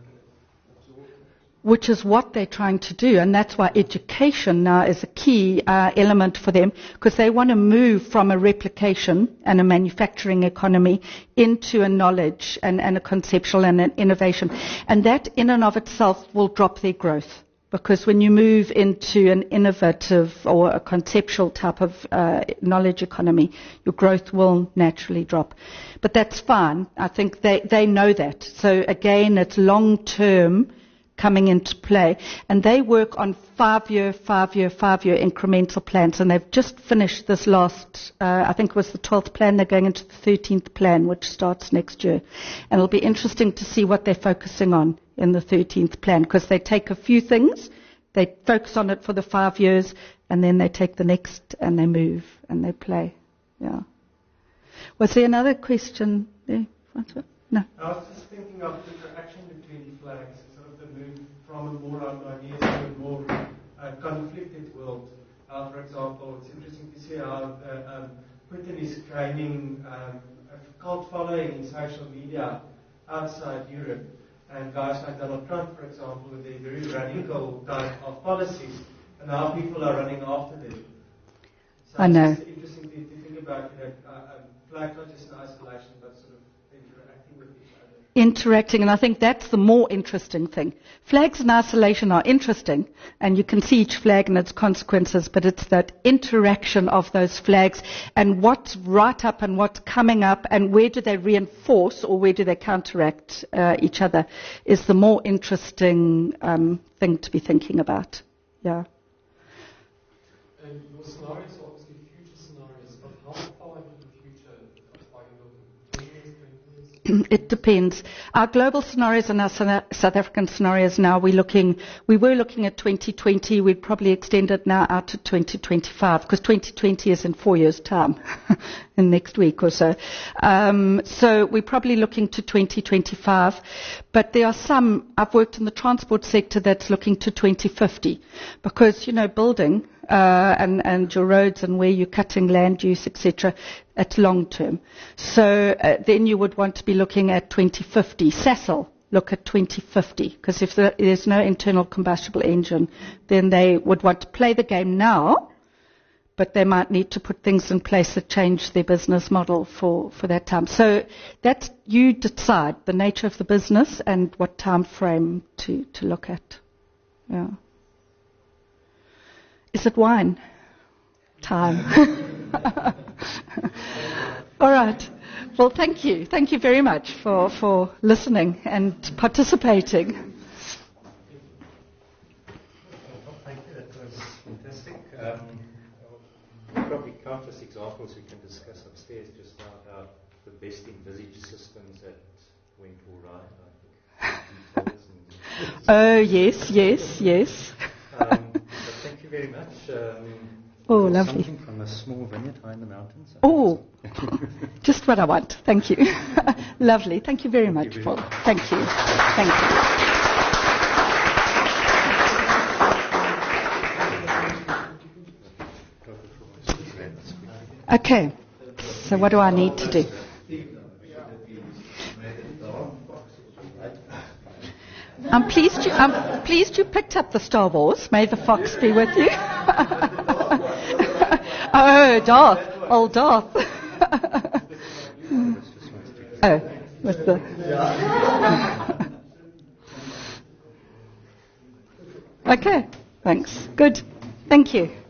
[SPEAKER 1] Which is what they're trying to do, and that's why education now is a key element for them, because they want to move from a replication and a manufacturing economy into a knowledge and a conceptual and an innovation. And that in and of itself will drop their growth, because when you move into an innovative or a conceptual type of knowledge economy, your growth will naturally drop. But that's fine. I think they know that. So again, it's long-term coming into play. And they work on 5-year incremental plans. And they've just finished this last, I think it was the 12th plan. They're going into the 13th plan, which starts next year. And it'll be interesting to see what they're focusing on in the 13th plan, because they take a few things, they focus on it for the 5 years, and then they take the next and they move and they play. Yeah. Was there another question there, Francois? No.
[SPEAKER 7] I was just thinking of the interaction between flags, sort of the move from a more harmonious to a more conflicted world. For example, it's interesting to see how Putin is gaining a cult following in social media outside Europe. And guys like Donald Trump, for example, with their very radical type of policies, and now people are running after them. So
[SPEAKER 1] I know.
[SPEAKER 7] It's interesting to think about flags not just in isolation, but sort of interacting with each other.
[SPEAKER 1] Interacting, and I think that's the more interesting thing. Flags in isolation are interesting, and you can see each flag and its consequences, but it's that interaction of those flags and what's right up and what's coming up and where do they reinforce or where do they counteract each other is the more interesting thing to be thinking about. Yeah.
[SPEAKER 4] And your scenarios are obviously future scenarios, but how far into the future are you looking? 10 years, 20 years?
[SPEAKER 1] It depends. Our global scenarios and our South African scenarios now, we were looking at 2020, we'd probably extend it now out to 2025, because 2020 is in 4 years' time, in next week or so. So we're probably looking to 2025, but there are some, I've worked in the transport sector that's looking to 2050, because, building, and your roads and where you're cutting land use, etc., at long term. So then you would want to be looking at 2050. Sasol look at 2050, because if there's no internal combustible engine, then they would want to play the game now, but they might need to put things in place that change their business model for that time. So that's, you decide the nature of the business and what time frame to look at. Yeah. Is it wine? Time. All right. Well, thank you. Thank you very much for listening and participating.
[SPEAKER 8] Thank you. That was fantastic. Probably countless examples we can discuss upstairs just now about the best envisaged systems that went all right.
[SPEAKER 1] Oh, yes.
[SPEAKER 8] But thank you very much.
[SPEAKER 1] Oh, lovely.
[SPEAKER 8] Something from a small vineyard high in the mountains.
[SPEAKER 1] Oh, just what I want. Thank you. Lovely. Thank you very much, Paul. Thank you. Thank you. Okay. So what do I need to do? I'm pleased you picked up the Star Wars. May the Fox be with you. Oh, Darth. Old Darth. Oh, with the... Okay, thanks. Good. Thank you.